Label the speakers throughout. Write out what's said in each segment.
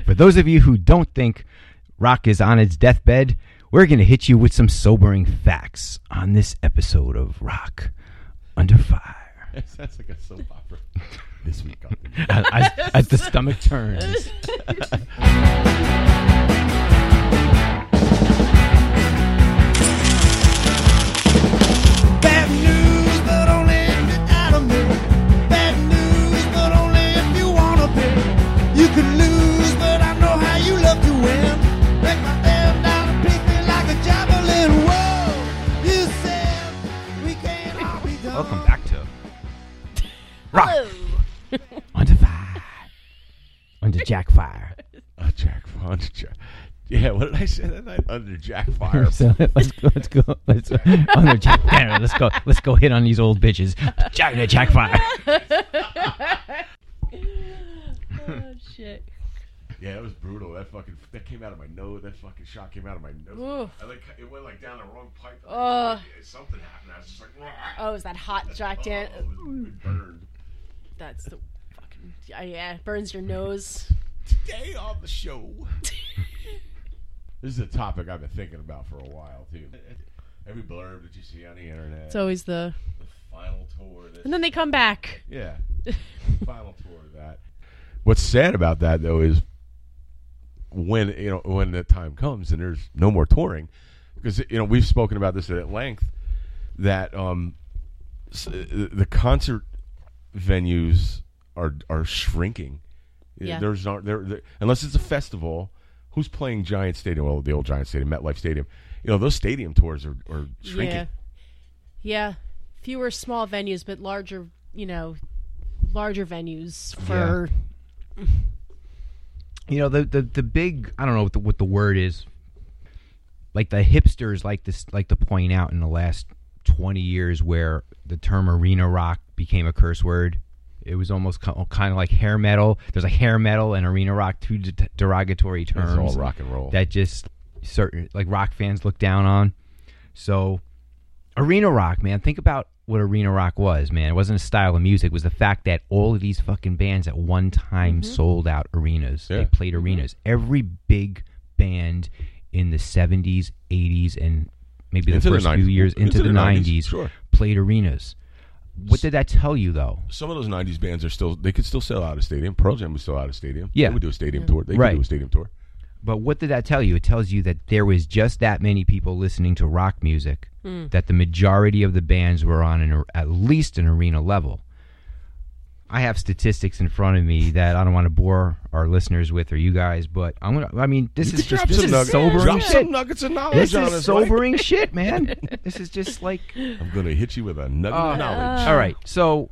Speaker 1: For those of you who don't think rock is on its deathbed, we're going to hit you with some sobering facts on this episode of Rock Under Fire.
Speaker 2: That sounds like a soap opera. This week on
Speaker 1: As the stomach turns.
Speaker 3: Bad news, but only if you're out of me. Bad news, but only if you wanna be. You could lose, but I know how you love to win. Break my damn down and pick me like a javelin. Whoa, you said we can't all be done.
Speaker 1: Welcome back to Rock
Speaker 4: Hello.
Speaker 1: Under Fire. Under Jack Fire.
Speaker 2: Jack. Yeah, what did I say that night? Under Jack Fire.
Speaker 1: So let's go. Under Jack Fire. Let's go hit on these old bitches. Jack Fire.
Speaker 4: Oh shit.
Speaker 2: Yeah, it was brutal. That came out of my nose. That fucking shot came out of my nose.
Speaker 4: Ooh.
Speaker 2: It went like down the wrong pipe. Something happened. I was just like,
Speaker 4: Oh, is that hot Jack Dan?
Speaker 2: it burned.
Speaker 4: That's the fucking yeah. It burns your nose.
Speaker 2: Today on the show. This is a topic I've been thinking about for a while too. Every blurb that you see on the internet.
Speaker 4: It's always the
Speaker 2: final tour.
Speaker 4: and then they come back.
Speaker 2: Yeah. Final tour of that. What's sad about that though is when the time comes and there's no more touring, because we've spoken about this at length that the concert venues are shrinking.
Speaker 4: Yeah.
Speaker 2: There's not there unless it's a festival. Who's playing Giant Stadium? Well, the old Giant Stadium, MetLife Stadium. Those stadium tours are shrinking.
Speaker 4: Yeah. Fewer small venues, but larger venues for.
Speaker 1: The big, I don't know what the word is. Like the hipsters like to point out in the last 20 years where the term arena rock became a curse word. It was almost kind of like hair metal. There's like hair metal and arena rock, two derogatory terms.
Speaker 2: It's all rock and roll.
Speaker 1: That just certain like rock fans look down on. So arena rock, man, think about what arena rock was, man. It wasn't a style of music. It was the fact that all of these fucking bands at one time sold out arenas.
Speaker 2: Yeah.
Speaker 1: They played arenas. Every big band in the 70s, 80s, and maybe the first few years into the 90s
Speaker 2: sure.
Speaker 1: played arenas. What did that tell you, though?
Speaker 2: Some of those 90s bands they could still sell out a stadium. Pearl Jam was still out of stadium.
Speaker 1: Yeah.
Speaker 2: They would do a stadium tour. They could do a stadium tour.
Speaker 1: But what did that tell you? It tells you that there was just that many people listening to rock music, that the majority of the bands were on at least an arena level. I have statistics in front of me that I don't want to bore our listeners with or you guys, but this is sobering
Speaker 2: Drop
Speaker 1: shit.
Speaker 2: some nuggets of knowledge
Speaker 1: This
Speaker 2: on
Speaker 1: is
Speaker 2: us,
Speaker 1: sobering
Speaker 2: right?
Speaker 1: shit, man. This is just like...
Speaker 2: I'm going to hit you with a nugget of knowledge.
Speaker 1: All right, so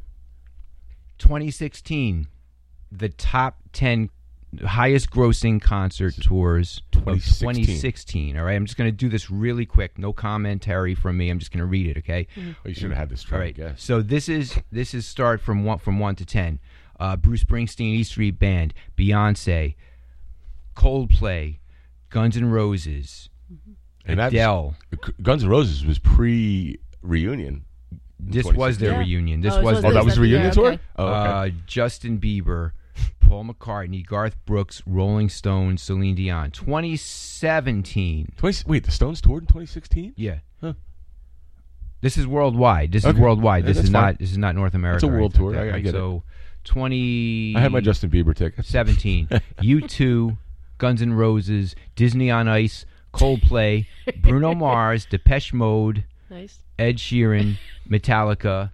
Speaker 1: 2016, the top 10 highest grossing concert tours of 2016. All right, I'm just going to do this really quick. No commentary from me. I'm just going to read it, okay?
Speaker 2: Well, you should have had this
Speaker 1: All
Speaker 2: try,
Speaker 1: right.
Speaker 2: I guess.
Speaker 1: So this is start from 1 to 10. Bruce Springsteen, E Street Band, Beyonce, Coldplay, Guns N' Roses,
Speaker 2: And
Speaker 1: Adele.
Speaker 2: Guns N' Roses was pre-reunion.
Speaker 1: This was their reunion. This was
Speaker 2: Oh, that was the reunion tour?
Speaker 4: Okay.
Speaker 2: Oh, okay.
Speaker 1: Justin Bieber, Paul McCartney, Garth Brooks, Rolling Stones, Celine Dion. 2017.
Speaker 2: Wait, the Stones toured in 2016?
Speaker 1: Yeah.
Speaker 2: Huh.
Speaker 1: This is worldwide. This is
Speaker 2: Okay.
Speaker 1: worldwide.
Speaker 2: Yeah,
Speaker 1: This is
Speaker 2: that's
Speaker 1: not.
Speaker 2: fine.
Speaker 1: This is not North America.
Speaker 2: It's a
Speaker 1: or
Speaker 2: world
Speaker 1: anything
Speaker 2: tour.
Speaker 1: like that,
Speaker 2: I
Speaker 1: right?
Speaker 2: get it.
Speaker 1: So 20.
Speaker 2: I had my Justin Bieber tickets.
Speaker 1: 17. U2, Guns N' Roses, Disney on Ice, Coldplay, Bruno Mars, Depeche Mode,
Speaker 4: Nice.
Speaker 1: Ed Sheeran, Metallica.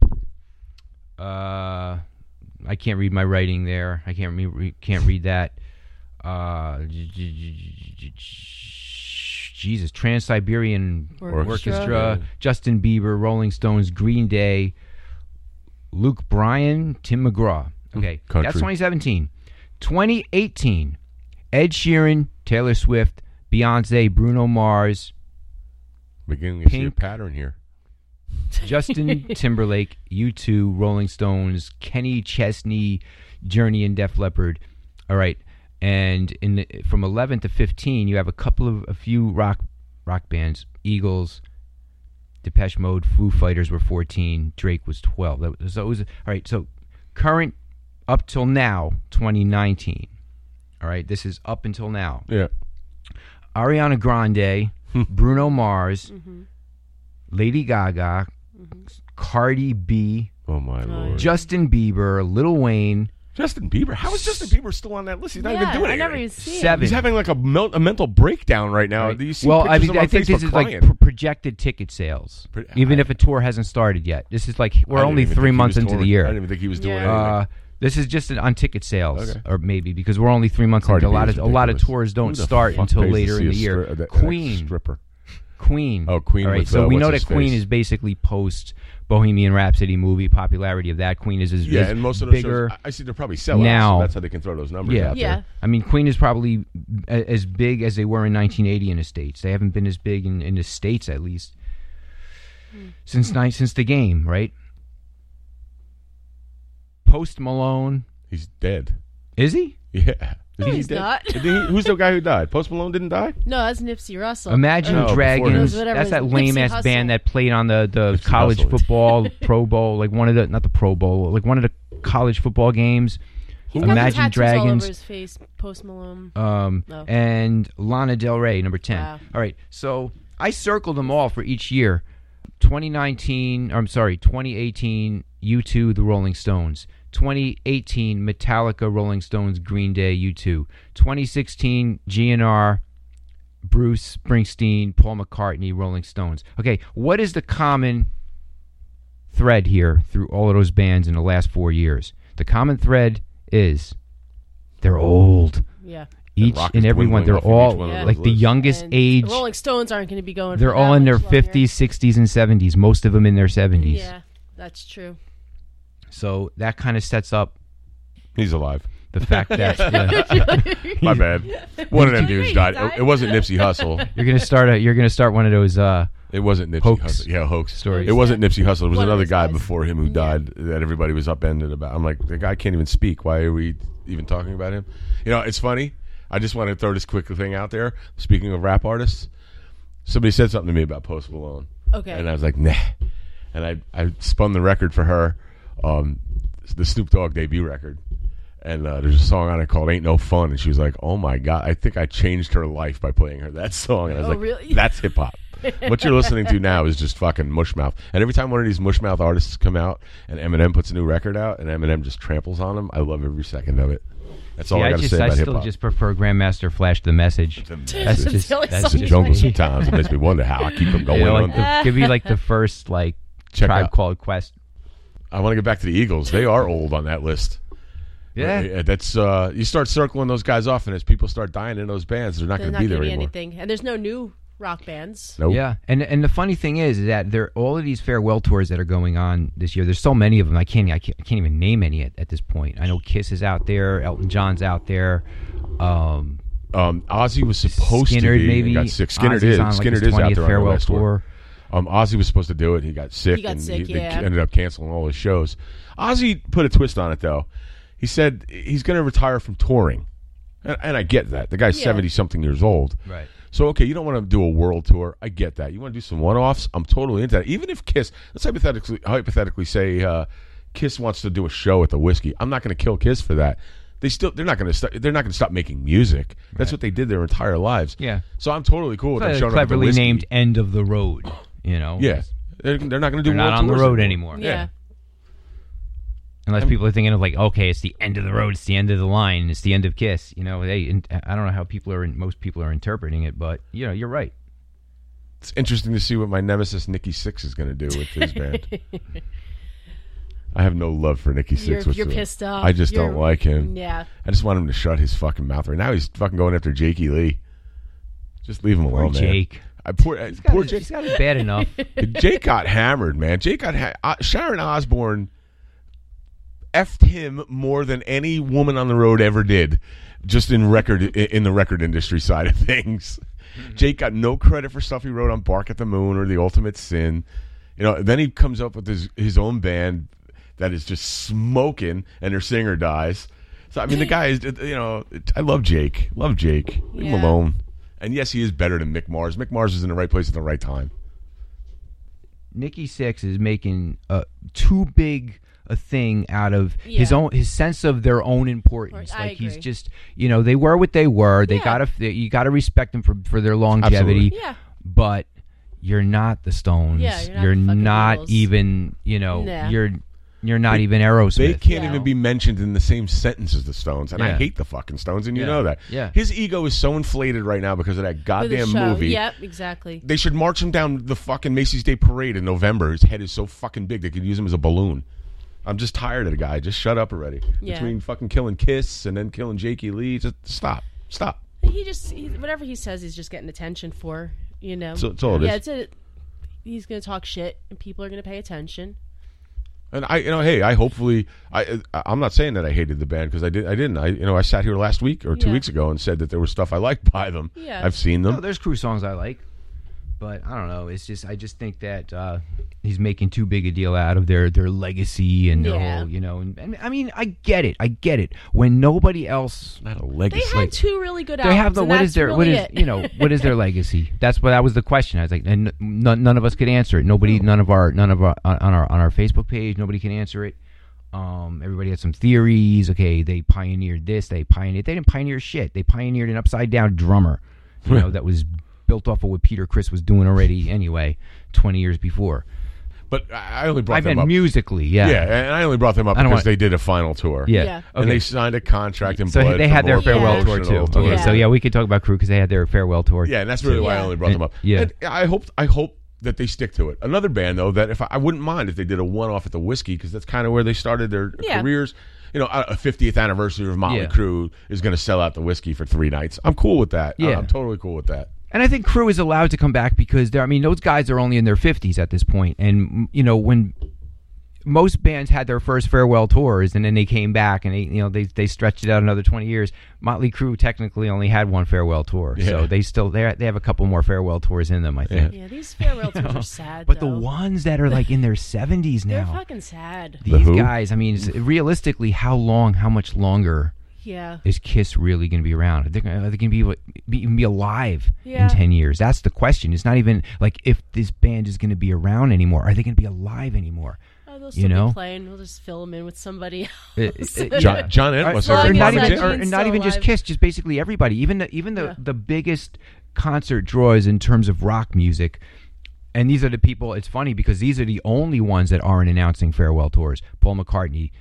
Speaker 1: I can't read my writing there. I can't read that. Jesus, Trans-Siberian Orchestra,
Speaker 2: Yeah.
Speaker 1: Justin Bieber, Rolling Stones, Green Day, Luke Bryan, Tim McGraw. Okay,
Speaker 2: Country.
Speaker 1: that's 2017. 2018, Ed Sheeran, Taylor Swift, Beyonce, Bruno Mars,
Speaker 2: Beginning to see a
Speaker 1: Pink.
Speaker 2: pattern here.
Speaker 1: Justin Timberlake, U2, Rolling Stones, Kenny Chesney, Journey, and Def Leppard. All right, and from 11 to 15, you have a few rock bands: Eagles, Depeche Mode, Foo Fighters were 14, Drake was 12. So it was all right. So current up till now, 2019. All right, this is up until now.
Speaker 2: Yeah.
Speaker 1: Ariana Grande, Bruno Mars, Lady Gaga, Cardi B,
Speaker 2: Oh my lord.
Speaker 1: Justin Bieber, Lil Wayne.
Speaker 2: Justin Bieber? How is Justin Bieber still on that list? He's not even doing
Speaker 4: I
Speaker 2: anything.
Speaker 4: never even see it.
Speaker 1: 7.
Speaker 2: He's having like a mental breakdown right now.
Speaker 1: Right.
Speaker 2: Do you see
Speaker 1: Well,
Speaker 2: pictures of him
Speaker 1: I
Speaker 2: on
Speaker 1: think
Speaker 2: Facebook
Speaker 1: this is
Speaker 2: crying?
Speaker 1: like projected ticket sales, even if a tour hasn't started yet. This is like
Speaker 2: I
Speaker 1: we're
Speaker 2: didn't
Speaker 1: only
Speaker 2: even
Speaker 1: 3
Speaker 2: think he
Speaker 1: months
Speaker 2: was
Speaker 1: into the
Speaker 2: touring.
Speaker 1: year.
Speaker 2: I didn't even think he was doing
Speaker 4: Yeah.
Speaker 2: anything.
Speaker 1: This is just on ticket sales,
Speaker 2: Okay.
Speaker 1: or maybe because we're only 3 months
Speaker 2: Cardi
Speaker 1: into.
Speaker 2: B is
Speaker 1: A lot of
Speaker 2: ridiculous.
Speaker 1: tours don't
Speaker 2: Who the
Speaker 1: start
Speaker 2: fuck
Speaker 1: until
Speaker 2: pays to
Speaker 1: later
Speaker 2: see
Speaker 1: in
Speaker 2: a
Speaker 1: the year.
Speaker 2: that
Speaker 1: Queen.
Speaker 2: stripper.
Speaker 1: Queen.
Speaker 2: Oh, Queen
Speaker 1: All right,
Speaker 2: with,
Speaker 1: so we
Speaker 2: what's
Speaker 1: know
Speaker 2: his
Speaker 1: that Queen
Speaker 2: face?
Speaker 1: is basically post Bohemian Rhapsody movie popularity of that. Queen is
Speaker 2: Yeah, and most of those
Speaker 1: bigger.
Speaker 2: shows, I see they're probably selling
Speaker 1: now.
Speaker 2: so that's how they can throw those numbers
Speaker 1: Yeah.
Speaker 2: out
Speaker 4: Yeah.
Speaker 2: there.
Speaker 1: I mean, Queen is probably as big as they were in 1980 in the States. They haven't been as big in the States, at least, since the game, right? Post Malone.
Speaker 2: He's dead.
Speaker 1: Is he?
Speaker 2: Yeah.
Speaker 4: No,
Speaker 2: Isn't he
Speaker 4: he's
Speaker 2: dead?
Speaker 4: not.
Speaker 2: Who's the guy who died? Post Malone didn't die?
Speaker 4: No, that's Nipsey Russell.
Speaker 1: Imagine
Speaker 2: Oh, before
Speaker 1: Dragons.
Speaker 2: him.
Speaker 4: Whatever
Speaker 1: That's that
Speaker 4: his-
Speaker 1: lame
Speaker 4: Nipsey
Speaker 1: ass
Speaker 4: Hussle.
Speaker 1: band that played on the
Speaker 2: Nipsey
Speaker 1: college
Speaker 2: Hussle.
Speaker 1: football Pro Bowl, like not the Pro Bowl, like one of the college football games.
Speaker 4: He's got the
Speaker 1: Imagine
Speaker 4: tattoos all
Speaker 1: Dragons.
Speaker 4: over his face. Post Malone.
Speaker 1: No. And Lana Del Rey, number 10.
Speaker 4: Wow.
Speaker 1: All right, so I circled them all for each year. 2018, U2, The Rolling Stones. 2018, Metallica, Rolling Stones, Green Day, U2. 2016, GNR, Bruce Springsteen, Paul McCartney, Rolling Stones. Okay, what is the common thread here through all of those bands in the last 4 years? The common thread is they're old.
Speaker 4: Yeah.
Speaker 1: Each
Speaker 2: rock
Speaker 1: and
Speaker 2: is
Speaker 1: every one,
Speaker 2: dwindling
Speaker 1: they're
Speaker 2: off of each
Speaker 1: all
Speaker 2: one of
Speaker 4: those
Speaker 1: like the
Speaker 2: lists.
Speaker 1: youngest
Speaker 4: And
Speaker 1: age.
Speaker 4: the Rolling Stones aren't going to be going.
Speaker 1: They're
Speaker 4: for
Speaker 1: all
Speaker 4: that
Speaker 1: in their
Speaker 4: much longer.
Speaker 1: 50s, 60s, and 70s. Most of them in their 70s.
Speaker 4: Yeah, that's true.
Speaker 1: So that kind of sets up
Speaker 2: He's alive.
Speaker 1: the fact that
Speaker 2: My bad. One of them
Speaker 4: Did he
Speaker 2: dudes
Speaker 4: really
Speaker 2: died.
Speaker 4: die?
Speaker 2: It wasn't Nipsey Hussle.
Speaker 1: you're gonna start one of those.
Speaker 2: It wasn't Nipsey
Speaker 1: Hoax
Speaker 2: Hussle. Yeah, hoax
Speaker 1: stories.
Speaker 2: It wasn't Nipsey Hussle. It was
Speaker 4: One of
Speaker 2: another
Speaker 4: those
Speaker 2: guy
Speaker 4: guys.
Speaker 2: before him who died that everybody was upended about. I'm like, the guy can't even speak. Why are we even talking about him? You know, it's funny. I just want to throw this quick thing out there. Speaking of rap artists, somebody said something to me about Post Malone.
Speaker 4: Okay.
Speaker 2: And I was like, nah. And I spun the record for her, the Snoop Dogg debut record. And there's a song on it called Ain't No Fun. And she was like, oh, my God, I think I changed her life by playing her that song. And I was
Speaker 4: Oh,
Speaker 2: like,
Speaker 4: really?
Speaker 2: that's hip-hop. What you're listening to now is just fucking mushmouth. And every time one of these mushmouth artists come out and Eminem puts a new record out and Eminem just tramples on them, I love every second of it. That's all I got to say
Speaker 1: I
Speaker 2: about
Speaker 1: still
Speaker 2: hip-hop.
Speaker 1: just prefer Grandmaster Flash the Message.
Speaker 2: It's
Speaker 1: That's just
Speaker 4: Silly
Speaker 1: that's
Speaker 2: It's a
Speaker 4: song.
Speaker 1: just
Speaker 2: jungle
Speaker 1: me.
Speaker 2: sometimes. It makes me wonder how I keep them going
Speaker 1: You know,
Speaker 2: on.
Speaker 1: like give me like the first like
Speaker 2: Check
Speaker 1: Tribe
Speaker 2: out-
Speaker 1: Called Quest.
Speaker 2: I want to get back to the Eagles. They are old on that list.
Speaker 1: Yeah.
Speaker 2: That's you start circling those guys off, and as people start dying in those bands, they're not
Speaker 4: There's
Speaker 2: going to
Speaker 4: not
Speaker 2: be there
Speaker 4: going to be
Speaker 2: anymore.
Speaker 4: anything, and there's no new rock bands.
Speaker 2: Nope.
Speaker 1: Yeah, and the funny thing is that there all of these farewell tours that are going on this year. There's so many of them. I can't even name any at this point. I know Kiss is out there, Elton John's out there.
Speaker 2: Ozzy was supposed
Speaker 1: Skinner
Speaker 2: to be.
Speaker 1: maybe.
Speaker 2: He got sick. Skinner
Speaker 1: Ozzy's
Speaker 2: is.
Speaker 1: on, like,
Speaker 2: Skinner
Speaker 1: his
Speaker 2: is out
Speaker 1: 20th
Speaker 2: there on the
Speaker 1: farewell
Speaker 2: last tour. Ozzy was supposed to do it. He got sick.
Speaker 4: He got
Speaker 2: and
Speaker 4: sick,
Speaker 2: they
Speaker 4: yeah.
Speaker 2: ended up canceling all his shows. Ozzy put a twist on it, though. He said he's going to retire from touring, and I get that. The guy's 70-something years old.
Speaker 1: Right.
Speaker 2: So, okay, you don't want to do a world tour. I get that. You want to do some one-offs? I'm totally into that. Even if Kiss, let's hypothetically say Kiss wants to do a show at the Whiskey. I'm not going to kill Kiss for that. They're not going to stop making music. That's what they did their entire lives.
Speaker 1: Yeah.
Speaker 2: So I'm totally cool with them
Speaker 1: It's
Speaker 2: showing up at the
Speaker 1: cleverly
Speaker 2: Whiskey.
Speaker 1: named End of the Road. You know.
Speaker 2: Yeah. They're not going to do
Speaker 1: They're not
Speaker 2: world
Speaker 1: on the
Speaker 2: tours
Speaker 1: road anymore.
Speaker 4: Yeah.
Speaker 1: Unless people are thinking of like, okay, it's the end of the road, it's the end of the line, it's the end of Kiss. You know, I don't know how most people are interpreting it, but you know, you're right.
Speaker 2: It's interesting to see what my nemesis Nikki Sixx is going to do with his band. I have no love for Nikki Sixx
Speaker 4: You're
Speaker 2: whatsoever.
Speaker 4: pissed off.
Speaker 2: I just don't like him.
Speaker 4: Yeah.
Speaker 2: I just want him to shut his fucking mouth right now. He's fucking going after Jakey Lee. Just leave him
Speaker 1: Poor
Speaker 2: alone, man.
Speaker 1: Jake.
Speaker 2: Poor Jake.
Speaker 1: He's got it bad enough.
Speaker 2: Jake got hammered, man. Sharon Osbourne effed him more than any woman on the road ever did, just in the record industry side of things. Jake got no credit for stuff he wrote on Bark at the Moon or The Ultimate Sin. You know, then he comes up with his own band that is just smoking, and their singer dies. So I mean, the guy is, you know, I love Jake. Leave him
Speaker 4: Yeah.
Speaker 2: alone. And yes, he is better than Mick Mars. Mick Mars is in the right place at the right time.
Speaker 1: Nikki Sixx is making two big a thing out of his sense of their own importance.
Speaker 4: I
Speaker 1: Like he's
Speaker 4: agree.
Speaker 1: just, they were what they were. They
Speaker 4: Yeah.
Speaker 1: you gotta respect them for their longevity.
Speaker 2: Absolutely.
Speaker 4: Yeah.
Speaker 1: But you're not the Stones.
Speaker 4: Yeah,
Speaker 1: you're
Speaker 4: you're not the fucking
Speaker 1: not
Speaker 4: Beatles.
Speaker 1: even,
Speaker 4: Nah.
Speaker 1: you're not even Aerosmith.
Speaker 2: They can't
Speaker 4: Yeah.
Speaker 2: even be mentioned in the same sentence as the Stones, and I
Speaker 1: Yeah.
Speaker 2: hate the fucking Stones, and you
Speaker 1: Yeah.
Speaker 2: know that.
Speaker 1: Yeah.
Speaker 2: His ego is so inflated right now because of that
Speaker 4: For the
Speaker 2: goddamn
Speaker 4: show.
Speaker 2: movie.
Speaker 4: Yep, exactly.
Speaker 2: They should march him down the fucking Macy's Day Parade in November. His head is so fucking big they could use him as a balloon. I'm just tired of the guy. Just shut up already.
Speaker 4: Yeah.
Speaker 2: Between fucking killing Kiss and then killing Jakey Lee, just stop.
Speaker 4: Whatever he says, he's just getting attention for.
Speaker 2: So it's all it
Speaker 4: Yeah,
Speaker 2: is.
Speaker 4: he's gonna talk shit, and people are gonna pay attention.
Speaker 2: And I'm not saying that I hated the band because I didn't. I sat here last week or 2
Speaker 4: Yeah.
Speaker 2: weeks ago and said that there was stuff I liked by them.
Speaker 4: Yeah.
Speaker 2: I've seen them.
Speaker 1: No, there's Crew songs I like, but I don't know. I just think that he's making too big a deal out of their legacy and their
Speaker 4: Yeah.
Speaker 1: whole, and I mean, I get it. When nobody else,
Speaker 2: Not a
Speaker 4: They
Speaker 2: legacy.
Speaker 4: had two really good
Speaker 1: they
Speaker 4: albums.
Speaker 1: have the
Speaker 4: and
Speaker 1: what
Speaker 4: that's
Speaker 1: is their
Speaker 4: really
Speaker 1: what is what is their legacy? That was the question. I was like, and none of us could answer it. None of our on our Facebook page. Nobody can answer it. Everybody had some theories. Okay, they pioneered this. They didn't pioneer shit. They pioneered an upside down drummer, that was built off of what Peter Criss was doing already anyway 20 years before.
Speaker 2: But I only brought
Speaker 1: I
Speaker 2: them
Speaker 1: meant
Speaker 2: up.
Speaker 1: musically,
Speaker 2: Yeah, and I only brought them up
Speaker 1: I don't
Speaker 2: because
Speaker 1: want-
Speaker 2: they did a final tour.
Speaker 1: Yeah.
Speaker 4: Yeah.
Speaker 2: And
Speaker 1: Okay.
Speaker 2: they signed a contract in
Speaker 1: So
Speaker 2: blood.
Speaker 1: they
Speaker 2: for
Speaker 1: had their
Speaker 2: more
Speaker 1: farewell tour
Speaker 2: promotional
Speaker 1: too. Okay,
Speaker 4: Yeah.
Speaker 1: so we could talk about Crew because they had their farewell tour.
Speaker 2: Yeah, and that's really why I
Speaker 4: Yeah.
Speaker 2: only brought them up.
Speaker 1: Yeah.
Speaker 2: And I hope that they stick to it. Another band though that if I wouldn't mind if they did a one-off at the Whiskey because that's kind of where they started their
Speaker 4: Yeah.
Speaker 2: careers. A 50th anniversary of Motley
Speaker 1: Yeah.
Speaker 2: Crue is going to sell out the Whiskey for 3 nights. I'm cool with that.
Speaker 1: Yeah.
Speaker 2: I'm totally cool with that.
Speaker 1: And I think Crew is allowed to come back because those guys are only in their 50s at this point. And when most bands had their first farewell tours and then they came back and they stretched it out another 20 years. Motley Crue technically only had one farewell tour, so they have a couple more farewell tours in them, I think.
Speaker 4: Yeah, these farewell tours are sad.
Speaker 1: But
Speaker 4: though.
Speaker 1: the ones that are like in their 70s
Speaker 4: they're
Speaker 1: now,
Speaker 4: fucking sad.
Speaker 2: The
Speaker 1: these
Speaker 2: Who?
Speaker 1: guys. I mean, realistically, how much longer
Speaker 4: Yeah.
Speaker 1: is Kiss really going to be around? Are they going to be alive
Speaker 4: Yeah.
Speaker 1: in 10 years? That's the question. It's not even like if this band is going to be around anymore. Are they going to be alive anymore?
Speaker 4: Oh, they'll still
Speaker 1: know?
Speaker 4: be playing. We'll just fill them in with somebody else.
Speaker 2: John Entwistle.
Speaker 4: Well, I
Speaker 1: or
Speaker 4: guess
Speaker 1: not
Speaker 4: that
Speaker 1: even,
Speaker 4: Gene's
Speaker 1: or not
Speaker 4: still
Speaker 1: even just
Speaker 4: alive.
Speaker 1: Kiss, just basically everybody. Even the biggest concert draws in terms of rock music. And these are the people. It's funny because these are the only ones that aren't announcing farewell tours. Paul McCartney.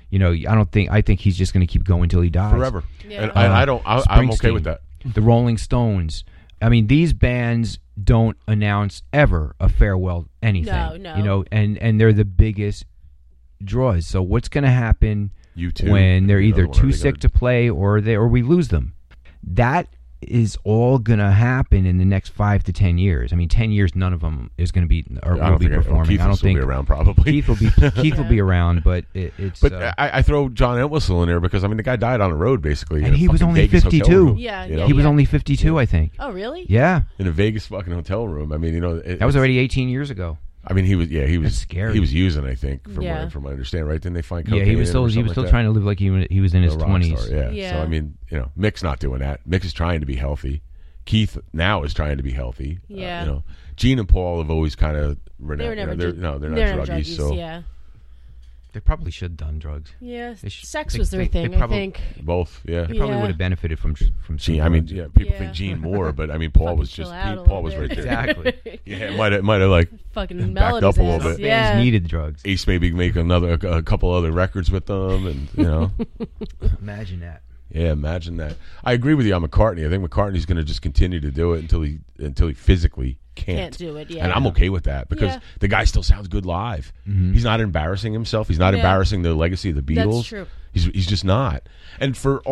Speaker 1: I think he's just going to keep going until he dies
Speaker 2: Forever.
Speaker 4: Yeah.
Speaker 2: And I'm okay with
Speaker 1: Springsteen,
Speaker 2: that.
Speaker 1: The Rolling Stones. I mean, these bands don't announce ever a farewell anything.
Speaker 4: No.
Speaker 1: And they're the biggest draws. So what's going to happen
Speaker 2: U2
Speaker 1: when they're
Speaker 2: would be
Speaker 1: either
Speaker 2: another one.
Speaker 1: too
Speaker 2: Are they
Speaker 1: sick
Speaker 2: gonna-
Speaker 1: to play or we lose them? That is all going to happen in the next 5 to 10 years. I mean, 10 years, none of them is going to be or
Speaker 2: I
Speaker 1: will
Speaker 2: don't
Speaker 1: be
Speaker 2: think
Speaker 1: performing.
Speaker 2: Keith
Speaker 1: I don't
Speaker 2: will still
Speaker 1: think
Speaker 2: be around probably.
Speaker 1: Keith will be around, but it's.
Speaker 2: But I throw John Entwistle in there because the guy died on the road basically,
Speaker 1: And
Speaker 2: in a
Speaker 1: he was
Speaker 2: fucking
Speaker 1: only
Speaker 2: Vegas hotel
Speaker 1: 52.
Speaker 2: room,
Speaker 4: Yeah,
Speaker 2: you know?
Speaker 1: he was only 52, I think.
Speaker 4: Oh, really?
Speaker 1: Yeah,
Speaker 2: in a Vegas fucking hotel room. I mean,
Speaker 1: that was already 18 years ago.
Speaker 2: I mean, he was
Speaker 1: That's scary.
Speaker 2: He was using, I think, from
Speaker 4: Yeah.
Speaker 2: what I understand, right? Didn't they find cocaine?
Speaker 1: Yeah, he was
Speaker 2: in him or
Speaker 1: still
Speaker 2: something like that?
Speaker 1: trying to live like he was in his
Speaker 2: A rock
Speaker 1: 20s.
Speaker 2: star, yeah.
Speaker 4: Yeah.
Speaker 2: So I mean, Mick's not doing that. Mick is trying to be healthy. Keith now is trying to be healthy.
Speaker 4: Yeah.
Speaker 2: Gene and Paul have always kind of
Speaker 4: They were never.
Speaker 2: they're not
Speaker 4: never
Speaker 2: druggies. So
Speaker 4: Yeah.
Speaker 1: They probably should have done drugs.
Speaker 4: Yeah.
Speaker 1: They sh-
Speaker 4: Sex
Speaker 1: they-
Speaker 4: was their
Speaker 1: they
Speaker 4: thing.
Speaker 1: probably-
Speaker 4: I think.
Speaker 2: both, yeah.
Speaker 1: They probably
Speaker 4: Yeah.
Speaker 1: would have benefited from
Speaker 2: Gene,
Speaker 1: some
Speaker 2: I mean,
Speaker 1: drugs.
Speaker 2: yeah, people
Speaker 4: Yeah.
Speaker 2: think Gene more, but I mean, Paul
Speaker 4: Fucking
Speaker 2: was
Speaker 4: chill
Speaker 2: just
Speaker 4: out a
Speaker 2: Paul
Speaker 4: little
Speaker 2: was right
Speaker 4: bit.
Speaker 2: there.
Speaker 1: Exactly.
Speaker 2: Yeah, it might have like
Speaker 4: Fucking
Speaker 2: backed
Speaker 4: mellowed
Speaker 2: up
Speaker 4: his
Speaker 2: a little
Speaker 4: ass.
Speaker 2: bit.
Speaker 4: Yeah.
Speaker 1: Bands needed drugs.
Speaker 2: Ace maybe make a couple other records with them, and
Speaker 1: Imagine that.
Speaker 2: yeah, imagine that. I agree with you on McCartney. I think McCartney's going to just continue to do it until he physically can't
Speaker 4: do it. Yeah.
Speaker 2: And I'm okay with that because
Speaker 4: Yeah.
Speaker 2: the guy still sounds good live. He's not embarrassing himself. He's not
Speaker 4: Yeah.
Speaker 2: embarrassing the legacy of the Beatles.
Speaker 4: That's true.
Speaker 2: He's just not. And for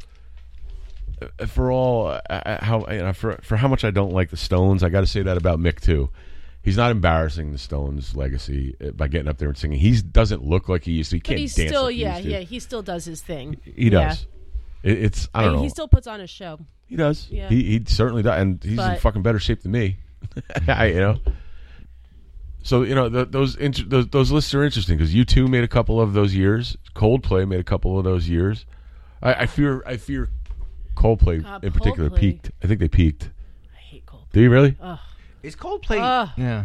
Speaker 2: how much I don't like the Stones, I got to say that about Mick too. He's not embarrassing the Stones' legacy by getting up there and singing. He doesn't look like he used to. He
Speaker 4: But
Speaker 2: can't
Speaker 4: he's
Speaker 2: dance
Speaker 4: still,
Speaker 2: like he used to.
Speaker 4: he still does his thing.
Speaker 2: He does. It's I don't know.
Speaker 4: He still puts on a show.
Speaker 2: He does.
Speaker 4: Yeah.
Speaker 2: He certainly does, and he's in
Speaker 4: But-
Speaker 2: fucking better shape than me. So those lists are interesting because U2 made a couple of those years. Coldplay made a couple of those years. I fear Coldplay
Speaker 4: God,
Speaker 2: in particular
Speaker 4: Coldplay.
Speaker 2: peaked. I think they peaked.
Speaker 4: I hate Coldplay.
Speaker 2: Do you really?
Speaker 1: Is Coldplay?
Speaker 4: Ugh.
Speaker 1: Yeah.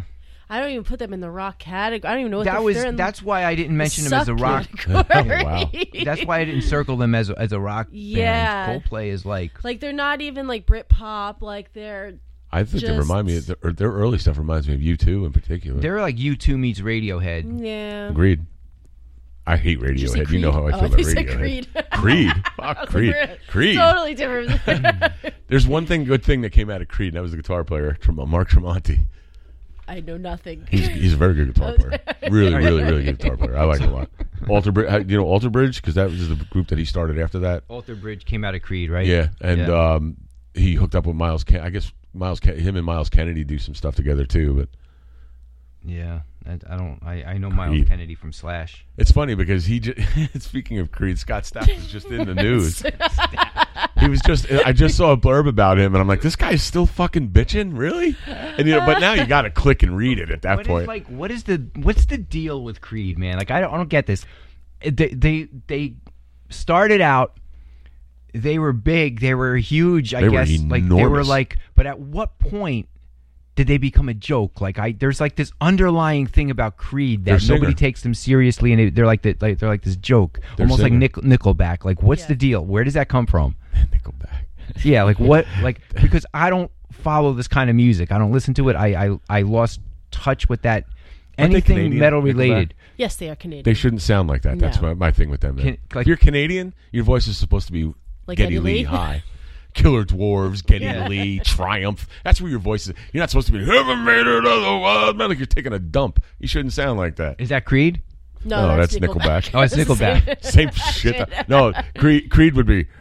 Speaker 4: I don't even put them in the rock category. I don't even know what they're in.
Speaker 1: That's why I didn't mention them as a rock.
Speaker 4: Category.
Speaker 2: Wow.
Speaker 1: That's why I didn't circle them as a rock
Speaker 4: Yeah.
Speaker 1: band. Coldplay is like
Speaker 4: they're not even like Britpop. Like they're.
Speaker 2: I think they remind me. Their early stuff reminds me of U2 in particular.
Speaker 1: they're like U2 meets Radiohead.
Speaker 4: Yeah.
Speaker 2: Agreed. I hate Radiohead. You know how I feel about Radiohead.
Speaker 4: Creed.
Speaker 2: Creed. Fuck Creed. Creed.
Speaker 4: Totally different.
Speaker 2: There's one good thing that came out of Creed, and that was the guitar player, Mark Tremonti.
Speaker 4: I know nothing.
Speaker 2: He's a very good guitar player. Really, really, really good guitar player. I like him a lot. Alter Bridge, you know Alter Bridge, because that was the group that he started after that.
Speaker 1: Alter Bridge came out of Creed, right?
Speaker 2: Yeah, and he hooked up with Miles. I guess him and Miles Kennedy do some stuff together too. But
Speaker 1: yeah, I know Miles
Speaker 2: Creed.
Speaker 1: Kennedy from Slash.
Speaker 2: It's funny because speaking of Creed, Scott Stapp was just in the news. He was I just saw a blurb about him, and I'm like, this guy's still fucking bitching, really? And but now you got to click and read it at that point.
Speaker 1: What's the deal with Creed, man? Like I don't get this. They started out. They were big. They were huge. I guess like they were like. But at what point did they become a joke? Like there's like this underlying thing about Creed that nobody takes them seriously, and they're like this joke, almost like Nickelback. Like what's the deal? Where does that come from?
Speaker 2: Nickelback.
Speaker 1: Yeah, like what? Like because I don't follow this kind of music. I don't listen to it. I lost touch with that. Anything metal related.
Speaker 2: Nickelback?
Speaker 4: Yes, they are Canadian.
Speaker 2: They shouldn't sound like that. That's my thing with them. If you're Canadian, your voice is supposed to be
Speaker 4: like
Speaker 2: Geddy Lee high. Killer Dwarves, Geddy Lee, Triumph. That's where your voice is. You're not supposed to be, haven't made it otherwise. Man, like you're taking a dump. You shouldn't sound like that.
Speaker 1: Is that Creed?
Speaker 4: No, that's Nickelback.
Speaker 1: Oh, it's Nickelback.
Speaker 2: Same shit. No, Creed would be,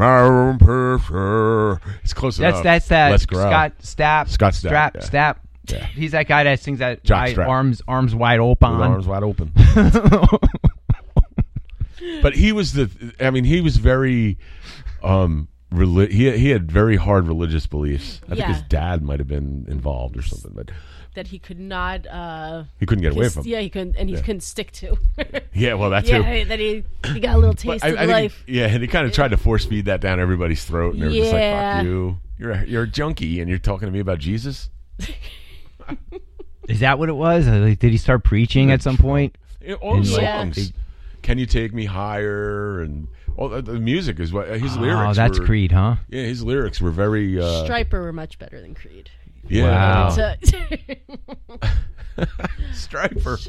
Speaker 2: it's close enough.
Speaker 1: That's that
Speaker 2: Let's grow.
Speaker 1: Scott Stapp.
Speaker 2: Yeah.
Speaker 1: Yeah. He's that guy that sings that
Speaker 2: Jockstrap.
Speaker 1: arms wide open.
Speaker 2: With arms wide open. But he was very he had very hard religious beliefs. I think his dad might have been involved or something, but
Speaker 4: that he could not
Speaker 2: he couldn't get away from.
Speaker 4: Yeah, he couldn't, and he couldn't stick to.
Speaker 2: Yeah, well, that too.
Speaker 4: Yeah, that he got a little taste of life.
Speaker 2: And he kind of tried to force feed that down everybody's throat, and they were just like, "Fuck you, you're a junkie, and you're talking to me about Jesus."
Speaker 1: Is that what it was? Like, did he start preaching at some point?
Speaker 2: All the songs. Can you take me higher? And all the music is what his lyrics.
Speaker 1: Oh, that's Creed, huh?
Speaker 2: Yeah, his lyrics were very.
Speaker 4: Stryper were much better than Creed.
Speaker 2: Yeah.
Speaker 1: Wow.
Speaker 2: Stryper.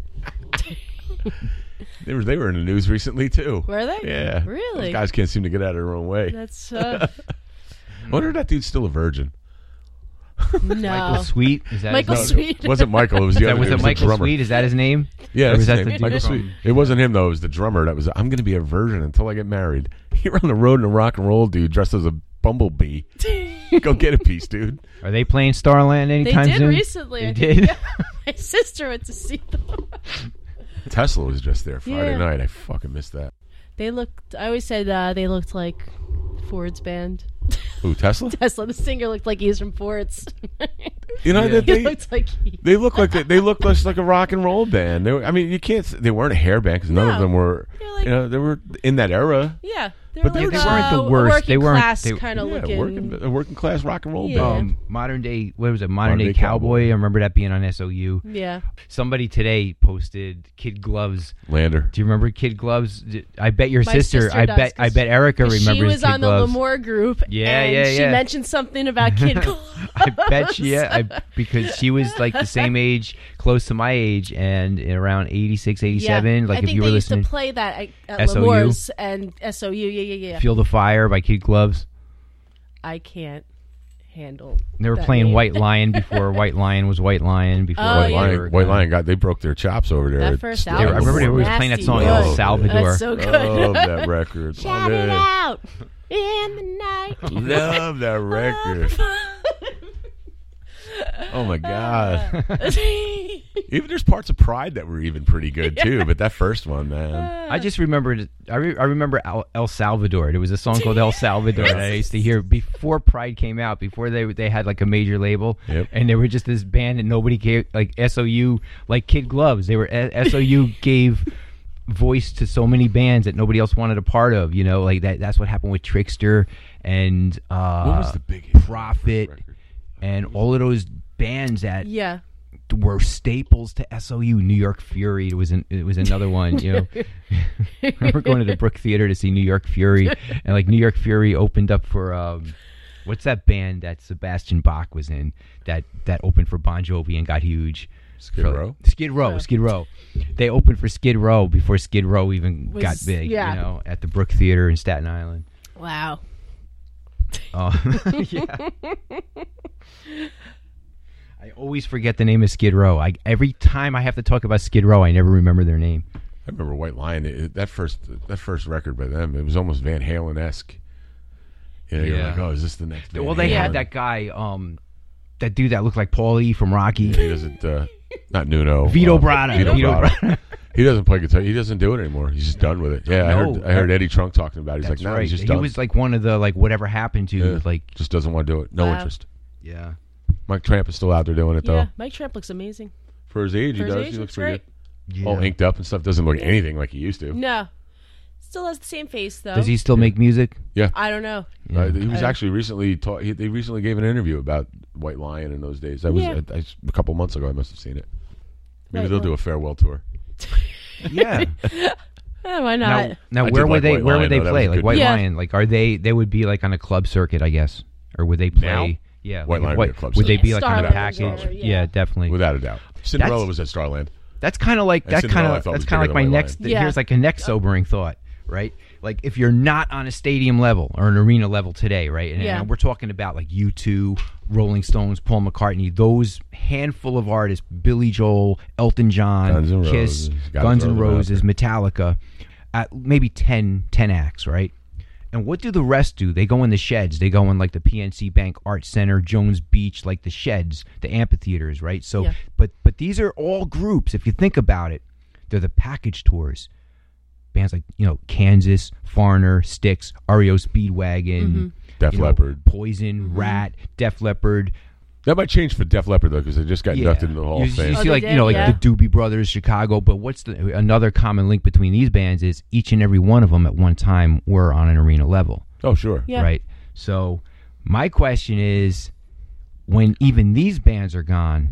Speaker 2: They were in the news recently too.
Speaker 4: Were they?
Speaker 2: Yeah.
Speaker 4: Really?
Speaker 2: Those guys can't seem to get out of their own way.
Speaker 4: That's.
Speaker 2: I wonder if that dude's still a virgin.
Speaker 4: No.
Speaker 1: Michael Sweet? Is that
Speaker 4: Michael
Speaker 1: his name?
Speaker 2: Sweet. It wasn't Michael. It was the other.
Speaker 1: Was it
Speaker 2: the
Speaker 1: Michael
Speaker 2: drummer.
Speaker 1: Sweet? Is that his name?
Speaker 2: Yeah,
Speaker 1: or was that
Speaker 2: his
Speaker 1: the
Speaker 2: name.
Speaker 1: dude
Speaker 2: Michael
Speaker 1: from-
Speaker 2: Sweet. It wasn't him though. It was the drummer. That was. I'm going to be a virgin until I get married. You're on the road in a rock and roll dude dressed as a bumblebee. Go get a piece, dude.
Speaker 1: Are they playing Starland anytime
Speaker 4: They did
Speaker 1: soon?
Speaker 4: recently.
Speaker 1: They
Speaker 4: I
Speaker 1: did?
Speaker 4: think. Yeah. My sister went to see them.
Speaker 2: Tesla was just there Friday
Speaker 4: Yeah.
Speaker 2: night. I fucking missed that.
Speaker 4: They looked. I always said they looked like Ford's band.
Speaker 2: Who, Tesla?
Speaker 4: Tesla, the singer, looked like he's from Ford's.
Speaker 2: You know
Speaker 1: Yeah.
Speaker 2: that
Speaker 4: He looked like he.
Speaker 2: they look like they look just like a rock and roll band. I mean, you can't. They weren't a hair band because none of
Speaker 4: No.
Speaker 2: them were.
Speaker 4: They're like-
Speaker 2: They were in that era.
Speaker 4: Yeah, they
Speaker 2: But
Speaker 4: were
Speaker 2: they
Speaker 4: like
Speaker 2: weren't
Speaker 1: the worst. They weren't-
Speaker 4: Class
Speaker 1: they-
Speaker 4: kind of looking.
Speaker 2: a working class rock and roll
Speaker 4: Yeah.
Speaker 2: band.
Speaker 1: Modern day, what was it? Modern day Cowboy. I remember that being on SOU.
Speaker 4: Yeah.
Speaker 1: Somebody today posted Kid Gloves.
Speaker 2: Lander.
Speaker 1: Do you remember Kid Gloves? I bet your
Speaker 4: My
Speaker 1: sister.
Speaker 4: sister
Speaker 1: I
Speaker 4: does,
Speaker 1: bet.
Speaker 4: 'cause
Speaker 1: I bet Erica remembers.
Speaker 4: She was
Speaker 1: Kid
Speaker 4: on the
Speaker 1: Gloves.
Speaker 4: L'Amour group.
Speaker 1: Yeah,
Speaker 4: and
Speaker 1: yeah,
Speaker 4: She
Speaker 1: yeah.
Speaker 4: mentioned something about Kid Gloves.
Speaker 1: I bet she. Yeah, because she was like the same age, close to my age, and around 86, 87. Like
Speaker 4: I
Speaker 1: if
Speaker 4: think
Speaker 1: you were
Speaker 4: they
Speaker 1: listening,
Speaker 4: used to play that at
Speaker 1: SOU?
Speaker 4: L'Amour's and SOU. Yeah.
Speaker 1: "Feel the Fire" by Kid Gloves.
Speaker 4: I can't handle.
Speaker 1: They were
Speaker 4: that
Speaker 1: playing
Speaker 4: name.
Speaker 1: White Lion before White Lion was White Lion. Before
Speaker 4: Oh,
Speaker 2: White
Speaker 4: yeah.
Speaker 2: Lion. White Lion they broke their chops over there.
Speaker 4: That
Speaker 2: at
Speaker 4: first
Speaker 2: Steel.
Speaker 4: album.
Speaker 1: I remember they were
Speaker 4: Nasty
Speaker 1: playing that song
Speaker 4: good.
Speaker 1: El Salvador.
Speaker 4: That's so good.
Speaker 2: Love that record.
Speaker 4: Shout
Speaker 2: Love
Speaker 4: it
Speaker 2: it.
Speaker 4: out in the night.
Speaker 2: Love that record. Oh my god! Even there's parts of Pride that were even pretty good too, but that first one, man.
Speaker 1: I just remembered. I remember El Salvador. There was a song called El Salvador that I used to hear before Pride came out. Before they had like a major label,
Speaker 2: Yep.
Speaker 1: and they were just this band that nobody gave, like SOU, like Kid Gloves. They were SOU gave voice to so many bands that nobody else wanted a part of. You know, like that. That's what happened with Trickster and
Speaker 2: What was the big hit?
Speaker 1: Prophet
Speaker 2: Record?
Speaker 1: and all of those bands that
Speaker 4: Yeah.
Speaker 1: were staples to SOU. New York Fury it was another one. You know, I remember going to the Brook Theater to see New York Fury, and like New York Fury opened up for what's that band that Sebastian Bach was in that opened for Bon Jovi and got huge.
Speaker 2: Skid Row.
Speaker 1: Skid Row. They opened for Skid Row before Skid Row even got big.
Speaker 4: yeah.
Speaker 1: You know, at the Brook Theater in Staten Island.
Speaker 4: Wow.
Speaker 1: Oh, yeah. I always forget the name of Skid Row. Every time I have to talk about Skid Row, I never remember their name.
Speaker 2: I remember White Lion. That first record by them, it was almost Van Halen-esque. You know, you're
Speaker 1: Yeah.
Speaker 2: like, oh, is this the next? Van
Speaker 1: Well, they
Speaker 2: Halen?
Speaker 1: had that guy, that dude that looked like Paulie from Rocky.
Speaker 2: He doesn't. Not Nuno.
Speaker 1: Vito Bratta.
Speaker 2: Vito
Speaker 1: Vito
Speaker 2: Bratta. He doesn't play guitar. He doesn't do it anymore. He's just done with it. Yeah,
Speaker 1: No.
Speaker 2: I heard Eddie Trunk talking about it. He's
Speaker 1: That's
Speaker 2: like, no,
Speaker 1: right.
Speaker 2: he's just
Speaker 1: He
Speaker 2: done.
Speaker 1: was like one of the like whatever happened to
Speaker 2: Yeah.
Speaker 1: like
Speaker 2: Just doesn't want to do it. No
Speaker 4: Wow.
Speaker 2: interest.
Speaker 1: yeah.
Speaker 2: Mike Tramp is still out there doing it though.
Speaker 4: Yeah, Mike Tramp looks amazing.
Speaker 2: For his age,
Speaker 4: For
Speaker 2: he
Speaker 4: his
Speaker 2: does.
Speaker 4: age,
Speaker 2: He looks
Speaker 4: looks
Speaker 2: pretty
Speaker 4: great.
Speaker 2: good. All inked up and stuff. Doesn't look anything like he used to.
Speaker 4: No, still has the same face though.
Speaker 1: Does he still make music?
Speaker 4: I don't know.
Speaker 2: He was actually recently they recently gave an interview about White Lion in those days. That was
Speaker 4: Yeah.
Speaker 2: a couple months ago. I must have seen it. Maybe
Speaker 4: Right,
Speaker 2: they'll
Speaker 4: well.
Speaker 2: do a farewell tour.
Speaker 1: Yeah.
Speaker 4: Why not?
Speaker 1: Now
Speaker 2: I
Speaker 1: where
Speaker 2: did
Speaker 1: would
Speaker 2: like
Speaker 1: they
Speaker 2: White
Speaker 1: where
Speaker 2: Lion,
Speaker 1: would they
Speaker 2: though. That
Speaker 1: play?
Speaker 2: was a
Speaker 1: Like
Speaker 2: good
Speaker 1: White
Speaker 4: band. Yeah.
Speaker 1: Lion, like are they would be like on a club circuit, I guess. Or would they play
Speaker 2: Now?
Speaker 1: Yeah.
Speaker 2: White
Speaker 1: like,
Speaker 2: Lion would be a club
Speaker 1: would they
Speaker 2: circuit.
Speaker 1: be like on a
Speaker 4: Starland
Speaker 1: package?
Speaker 4: or-
Speaker 1: Yeah.
Speaker 4: yeah.
Speaker 1: Definitely.
Speaker 2: Without a doubt. Cinderella
Speaker 1: That's-
Speaker 2: was at Starland.
Speaker 1: That's kind of like
Speaker 2: And Cinderella, I thought, was bigger
Speaker 1: like
Speaker 2: than
Speaker 1: my
Speaker 2: White
Speaker 1: next.
Speaker 4: Lion. Yeah.
Speaker 1: Here's like a next sobering thought, right? Like if you're not on a stadium level or an arena level today, right?
Speaker 4: Yeah.
Speaker 1: And we're talking about like U2, Rolling Stones, Paul McCartney, those handful of artists, Billy Joel, Elton John,
Speaker 2: Guns N'
Speaker 1: Kiss,
Speaker 2: Roses. Gotta
Speaker 1: Guns
Speaker 2: throw
Speaker 1: N'
Speaker 2: them out
Speaker 1: Roses, Metallica, at maybe 10 acts, right? And what do the rest do? They go in the sheds. They go in like the PNC Bank Art Center, Jones Beach, like the sheds, the amphitheaters, right? So,
Speaker 4: Yeah.
Speaker 1: but these are all groups. If you think about it, they're the package tours. Bands like Kansas, Foreigner, Styx, REO Speedwagon,
Speaker 2: Def Leppard.
Speaker 1: Poison, Rat, Def Leppard.
Speaker 2: That might change for Def Leppard though, because they just got inducted into the Hall
Speaker 1: you,
Speaker 2: of Fame.
Speaker 1: You
Speaker 4: Oh,
Speaker 1: see,
Speaker 4: they
Speaker 1: like
Speaker 4: did?
Speaker 1: like
Speaker 4: Yeah.
Speaker 1: the Doobie Brothers, Chicago. But what's another common link between these bands is each and every one of them at one time were on an arena level.
Speaker 2: Oh, sure.
Speaker 4: Yeah.
Speaker 1: Right. So my question is, when even these bands are gone,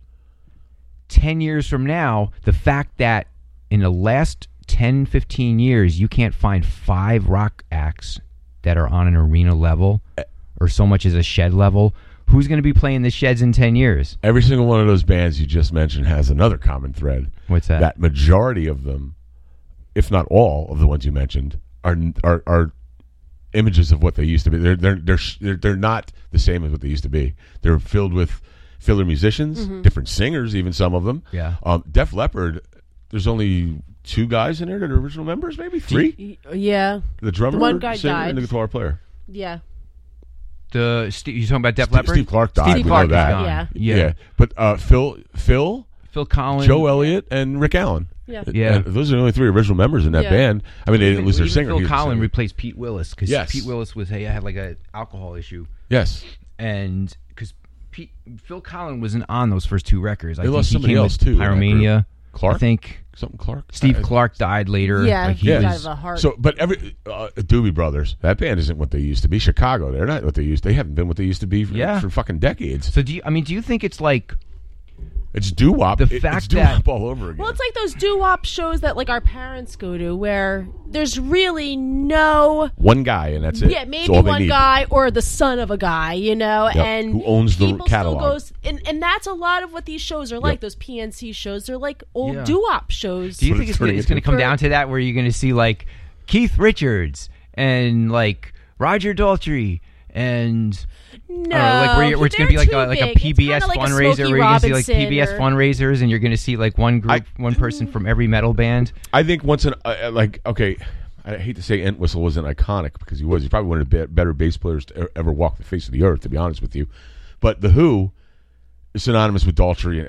Speaker 1: 10 years from now, the fact that in the last 10, 15 years, you can't find 5 rock acts that are on an arena level or so much as a shed level, who's going to be playing the sheds in 10 years?
Speaker 2: Every single one of those bands you just mentioned has another common thread.
Speaker 1: What's that?
Speaker 2: That majority of them, if not all of the ones you mentioned, are images of what they used to be. They're not the same as what they used to be. They're filled with filler musicians, different singers, even some of them.
Speaker 1: Yeah.
Speaker 2: Def Leppard, there's only 2 guys in there that are original members, maybe 3.
Speaker 4: Yeah.
Speaker 2: The drummer,
Speaker 4: The one guy
Speaker 2: singer,
Speaker 4: died.
Speaker 2: and the guitar player.
Speaker 4: Yeah.
Speaker 1: You talking about Def Leppard?
Speaker 2: Steve Clark died.
Speaker 1: Steve
Speaker 2: we
Speaker 1: Clark
Speaker 2: know
Speaker 1: is
Speaker 2: that.
Speaker 1: gone.
Speaker 4: Yeah.
Speaker 1: Yeah.
Speaker 2: But Phil,
Speaker 1: Collins.
Speaker 2: Joe Elliott, and Rick Allen.
Speaker 4: Yeah.
Speaker 1: Yeah.
Speaker 2: And those are the only 3 original members in that
Speaker 4: Yeah.
Speaker 2: band. I mean, they didn't lose their
Speaker 1: Even
Speaker 2: singer.
Speaker 1: Phil
Speaker 2: He was the
Speaker 1: Collins
Speaker 2: singer.
Speaker 1: replaced Pete Willis because
Speaker 2: Yes.
Speaker 1: Pete Willis had like an alcohol issue,
Speaker 2: Yes.
Speaker 1: and because Phil Collins wasn't on those first 2 records. I
Speaker 2: They
Speaker 1: think
Speaker 2: lost
Speaker 1: he
Speaker 2: somebody
Speaker 1: came
Speaker 2: else,
Speaker 1: with
Speaker 2: too, in that
Speaker 1: Pyromania.
Speaker 2: Clark?
Speaker 1: I think
Speaker 2: Something Clark.
Speaker 1: Steve Clark died later.
Speaker 4: Yeah.
Speaker 1: Like,
Speaker 4: He
Speaker 1: he
Speaker 4: died
Speaker 1: was,
Speaker 4: of a heart.
Speaker 2: So, but Doobie Brothers, that band isn't what they used to be. Chicago, they're not what they used. They haven't been what they used to be for fucking decades.
Speaker 1: so do you think it's like
Speaker 2: It's doo-wop.
Speaker 1: The
Speaker 2: It's
Speaker 1: fact
Speaker 2: doo-wop
Speaker 1: that-
Speaker 2: all over again.
Speaker 4: Well, it's like those doo-wop shows that like our parents go to, where there's really no.
Speaker 2: one guy, and that's it.
Speaker 4: Yeah,
Speaker 2: That's
Speaker 4: maybe
Speaker 2: all they
Speaker 4: one
Speaker 2: need.
Speaker 4: guy or the son of a guy,
Speaker 2: Yep,
Speaker 4: and
Speaker 2: who owns the
Speaker 4: people
Speaker 2: catalog.
Speaker 4: Still goes, and that's a lot of what these shows are like.
Speaker 2: Yep.
Speaker 4: Those PNC shows, they're like old
Speaker 1: Yeah.
Speaker 4: doo-wop shows.
Speaker 1: do you
Speaker 2: What
Speaker 1: think
Speaker 2: it's
Speaker 1: it's going
Speaker 2: turning
Speaker 1: to
Speaker 2: into.
Speaker 1: come down to that where you're going to see like Keith Richards and like Roger Daltrey and
Speaker 4: No,
Speaker 1: like where it's going to be like
Speaker 4: they're
Speaker 1: a
Speaker 4: too big. It's
Speaker 1: PBS
Speaker 4: kinda like a
Speaker 1: fundraiser
Speaker 4: Smokey
Speaker 1: where you're going to see like
Speaker 4: Robinson
Speaker 1: PBS
Speaker 4: or-
Speaker 1: fundraisers and you're going to see like one group, one person from every metal band.
Speaker 2: I think once okay, I hate to say Entwistle wasn't iconic because he was. He's probably one of the better bass players to ever walk the face of the earth, to be honest with you. But the Who is synonymous with Daltrey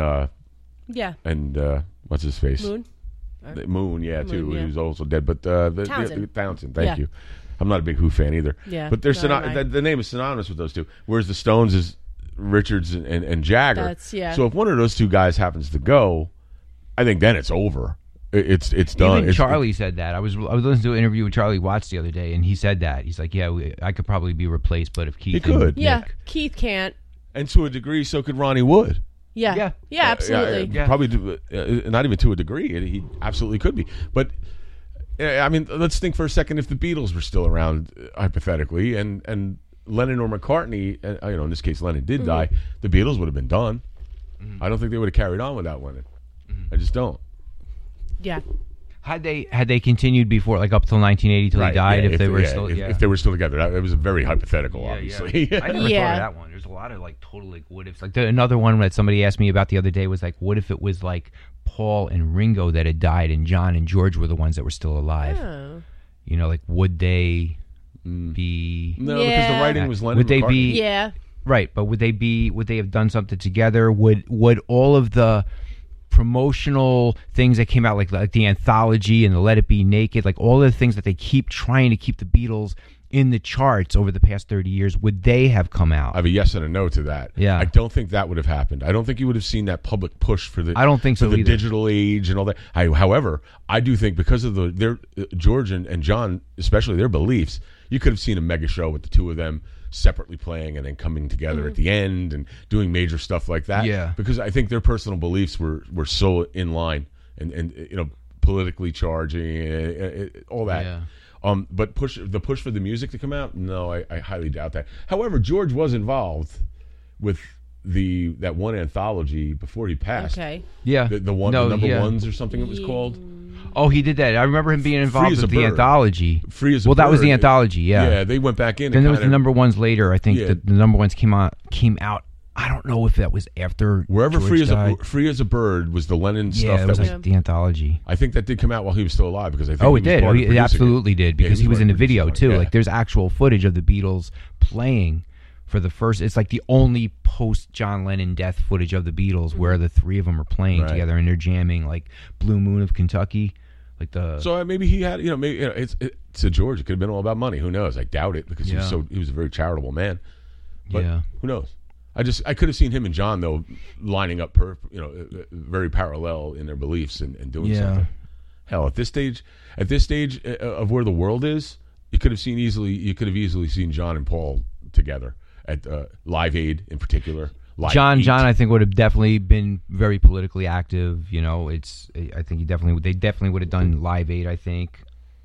Speaker 4: Yeah,
Speaker 2: and what's his face?
Speaker 4: Moon.
Speaker 2: Moon, yeah, too.
Speaker 4: Moon, yeah.
Speaker 2: He was also dead. But
Speaker 4: Townsend.
Speaker 2: Townsend, thank
Speaker 4: Yeah.
Speaker 2: you. I'm not a big Who fan either.
Speaker 4: Yeah,
Speaker 2: But they're
Speaker 4: no, I'm not.
Speaker 2: the name is synonymous with those two. Whereas the Stones is Richards and Jagger.
Speaker 4: That's- yeah.
Speaker 2: So if one of those 2 guys happens to go, I think then it's over. It's done.
Speaker 1: Even
Speaker 2: It's-
Speaker 1: Charlie said that. I was listening to an interview with Charlie Watts the other day, and he said that. He's like, "Yeah, I could probably be replaced, but if Keith
Speaker 2: He could.
Speaker 1: and
Speaker 4: Yeah,
Speaker 1: Nick-"
Speaker 4: Keith can't.
Speaker 2: And to a degree, so could Ronnie Wood.
Speaker 4: Yeah, absolutely.
Speaker 1: Yeah.
Speaker 2: Probably not even to a degree. He absolutely could be. But I mean, let's think for a second if the Beatles were still around, hypothetically, and Lennon or McCartney, in this case Lennon did die, the Beatles would have been done. I don't think they would have carried on without Lennon. I just don't.
Speaker 4: Yeah.
Speaker 1: Had they continued before, like up till 1980 till he died, if they were still,
Speaker 2: if they were still together, it was a very hypothetical, obviously.
Speaker 1: Yeah. I never thought of that one. There's a lot of like total like what ifs. Like another one that somebody asked me about the other day was like, what if it was like Paul and Ringo that had died, and John and George were the ones that were still alive?
Speaker 4: Oh.
Speaker 1: Like would they be?
Speaker 2: No, because the writing was Lennon.
Speaker 1: Would they
Speaker 2: McCartney.
Speaker 1: be?
Speaker 4: Yeah.
Speaker 1: Right, but would they have done something together? Would all of the promotional things that came out, like the anthology and the Let It Be Naked, like all of the things that they keep trying to keep the Beatles in the charts over the past 30 years, would they have come out?
Speaker 2: I have a yes and a no to that.
Speaker 1: Yeah.
Speaker 2: I don't think that would have happened. I don't think you would have seen that public push for the.
Speaker 1: I don't think so
Speaker 2: the
Speaker 1: either.
Speaker 2: digital age and all that. However, I do think because of their George and John, especially their beliefs, you could have seen a mega show with the two of them separately playing and then coming together at the end and doing major stuff like that.
Speaker 1: Yeah.
Speaker 2: Because I think their personal beliefs were so in line and politically charging all that.
Speaker 1: Yeah.
Speaker 2: But the push for the music to come out, no, I highly doubt that. However, George was involved with that one anthology before he passed.
Speaker 4: Okay.
Speaker 1: Yeah.
Speaker 2: The number ones or something it was called.
Speaker 1: Oh, he did that. I remember him being involved
Speaker 2: as a
Speaker 1: with the
Speaker 2: Bird.
Speaker 1: anthology.
Speaker 2: Free as a
Speaker 1: That was
Speaker 2: Bird.
Speaker 1: the anthology, yeah.
Speaker 2: Yeah, they went back in.
Speaker 1: Then
Speaker 2: and
Speaker 1: there was the number ones later. I think
Speaker 2: Yeah.
Speaker 1: the number ones came out. I don't know if that was after
Speaker 2: Wherever
Speaker 1: George died.
Speaker 2: Free as a Bird was the Lennon
Speaker 1: Yeah,
Speaker 2: stuff
Speaker 1: it was
Speaker 2: that was.
Speaker 1: like the anthology.
Speaker 2: I think that did come out while he was still alive because I think
Speaker 1: Oh,
Speaker 2: he
Speaker 1: it
Speaker 2: was
Speaker 1: did.
Speaker 2: part of
Speaker 1: It
Speaker 2: producing
Speaker 1: absolutely did because he was in the
Speaker 2: part of
Speaker 1: video
Speaker 2: producing
Speaker 1: too.
Speaker 2: it. Yeah.
Speaker 1: Like there's actual footage of the Beatles playing for the first. It's like the only post John Lennon death footage of the Beatles where the three of them are playing
Speaker 2: Right.
Speaker 1: together and they're jamming, like Blue Moon of Kentucky, like the.
Speaker 2: So maybe he had, maybe it's to George. It could have been all about money. Who knows? I doubt it because he was a very charitable man. But who knows? I could have seen him and John though lining up, very parallel in their beliefs and doing something. Hell, at this stage of where the world is, you could have easily seen John and Paul together at Live Aid in particular.
Speaker 1: John, I think would have definitely been very politically active. I think they definitely would have done Live Aid. I think.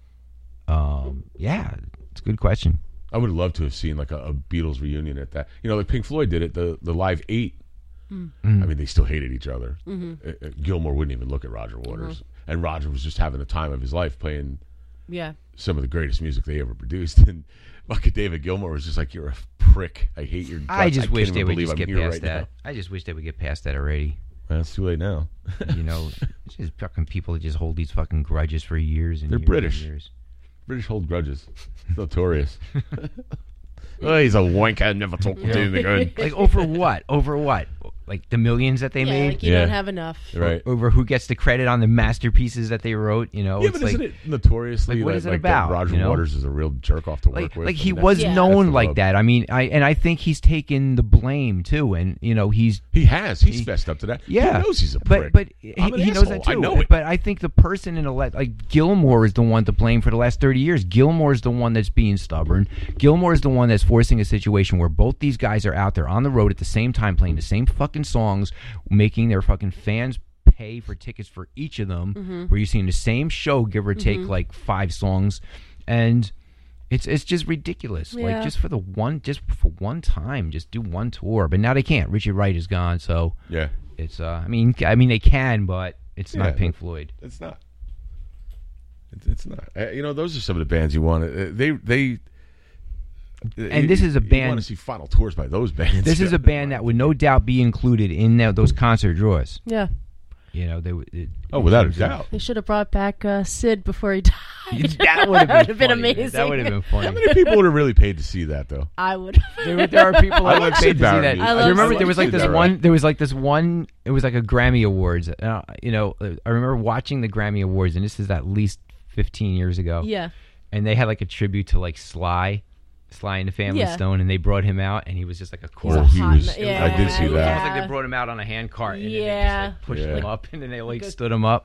Speaker 1: Yeah, it's a good question.
Speaker 2: I would love to have seen like a Beatles reunion at that. Like Pink Floyd did it, the Live 8. I mean, they still hated each other. Gilmore wouldn't even look at Roger Waters, and Roger was just having the time of his life playing some of the greatest music they ever produced. And fucking David Gilmour was just like, "You're a prick. I hate your guts.
Speaker 1: I just wish
Speaker 2: can't
Speaker 1: they
Speaker 2: even
Speaker 1: would
Speaker 2: believe
Speaker 1: just
Speaker 2: I'm
Speaker 1: get
Speaker 2: here
Speaker 1: past
Speaker 2: right
Speaker 1: that.
Speaker 2: now."
Speaker 1: I just wish they would get past that already.
Speaker 2: Well, it's too late now.
Speaker 1: It's just fucking people that just hold these fucking grudges for years and
Speaker 2: They're
Speaker 1: years
Speaker 2: British.
Speaker 1: and years.
Speaker 2: British hold grudges. It's notorious. Oh, he's a wanker. Never talk to him again.
Speaker 1: Like over what? Over what? Like the millions that they made?
Speaker 4: Like you don't have enough.
Speaker 2: Right.
Speaker 1: Over who gets the credit on the masterpieces that they wrote?
Speaker 2: Yeah,
Speaker 1: it's
Speaker 2: but
Speaker 1: like,
Speaker 2: isn't it notoriously
Speaker 1: like, what is it
Speaker 2: that
Speaker 1: about,
Speaker 2: Roger Waters is a real jerk off to work with?
Speaker 1: Like he
Speaker 2: I mean,
Speaker 1: was
Speaker 2: that's
Speaker 1: known
Speaker 2: the
Speaker 1: like
Speaker 2: rub.
Speaker 1: that. I mean, I think he's taken the blame too, and he's
Speaker 2: He's fessed up to that.
Speaker 1: yeah.
Speaker 2: He knows he's a prick.
Speaker 1: But
Speaker 2: I'm an
Speaker 1: he knows
Speaker 2: asshole.
Speaker 1: that too.
Speaker 2: I know it.
Speaker 1: But I think the person like Gilmore is the one to blame for the last 30 years. Gilmore is the one that's being stubborn. Gilmore is the one that's forcing a situation where both these guys are out there on the road at the same time playing the same fucking songs, making their fucking fans pay for tickets for each of them, where you're seeing the same show, give or take like 5 songs, and it's just ridiculous.
Speaker 4: Yeah.
Speaker 1: Like just for one time, just do one tour. But now they can't. Richard Wright is gone, so
Speaker 2: Yeah.
Speaker 1: it's I mean they can, but it's not Pink Floyd.
Speaker 2: It's not. It's not. Those are some of the bands you want.
Speaker 1: And this is a
Speaker 2: You
Speaker 1: band.
Speaker 2: want to see final tours by those bands.
Speaker 1: This is a band that would no doubt be included in those concert draws.
Speaker 4: Yeah.
Speaker 1: They would.
Speaker 2: Without a doubt.
Speaker 4: They should have brought back Sid before he died.
Speaker 1: That would have been,
Speaker 4: been
Speaker 1: funny.
Speaker 4: amazing.
Speaker 1: That would have been funny.
Speaker 2: How many people would have really paid to see that, though?
Speaker 4: I would.
Speaker 1: There are people
Speaker 2: I
Speaker 1: that
Speaker 2: like
Speaker 1: would pay
Speaker 2: Sid
Speaker 1: to see that.
Speaker 2: Barrett.
Speaker 4: I
Speaker 1: You
Speaker 4: love
Speaker 1: remember
Speaker 4: Sid
Speaker 1: there was like this
Speaker 2: Barrett.
Speaker 1: one. There was like this one. It was like a Grammy Awards. I remember watching the Grammy Awards, and this is at least 15 years ago.
Speaker 4: Yeah.
Speaker 1: And they had like a tribute to like Sly and the Family
Speaker 4: Yeah.
Speaker 1: Stone, and they brought him out, and he was just like a
Speaker 4: He's
Speaker 1: corpse.
Speaker 4: a
Speaker 2: he
Speaker 4: hot
Speaker 2: was.
Speaker 4: ma- yeah,
Speaker 2: I did see
Speaker 1: It was
Speaker 2: that.
Speaker 1: almost like they brought him out on a hand cart and then they
Speaker 4: Yeah.
Speaker 1: just like pushed
Speaker 2: Yeah.
Speaker 1: him up and then they like stood him up.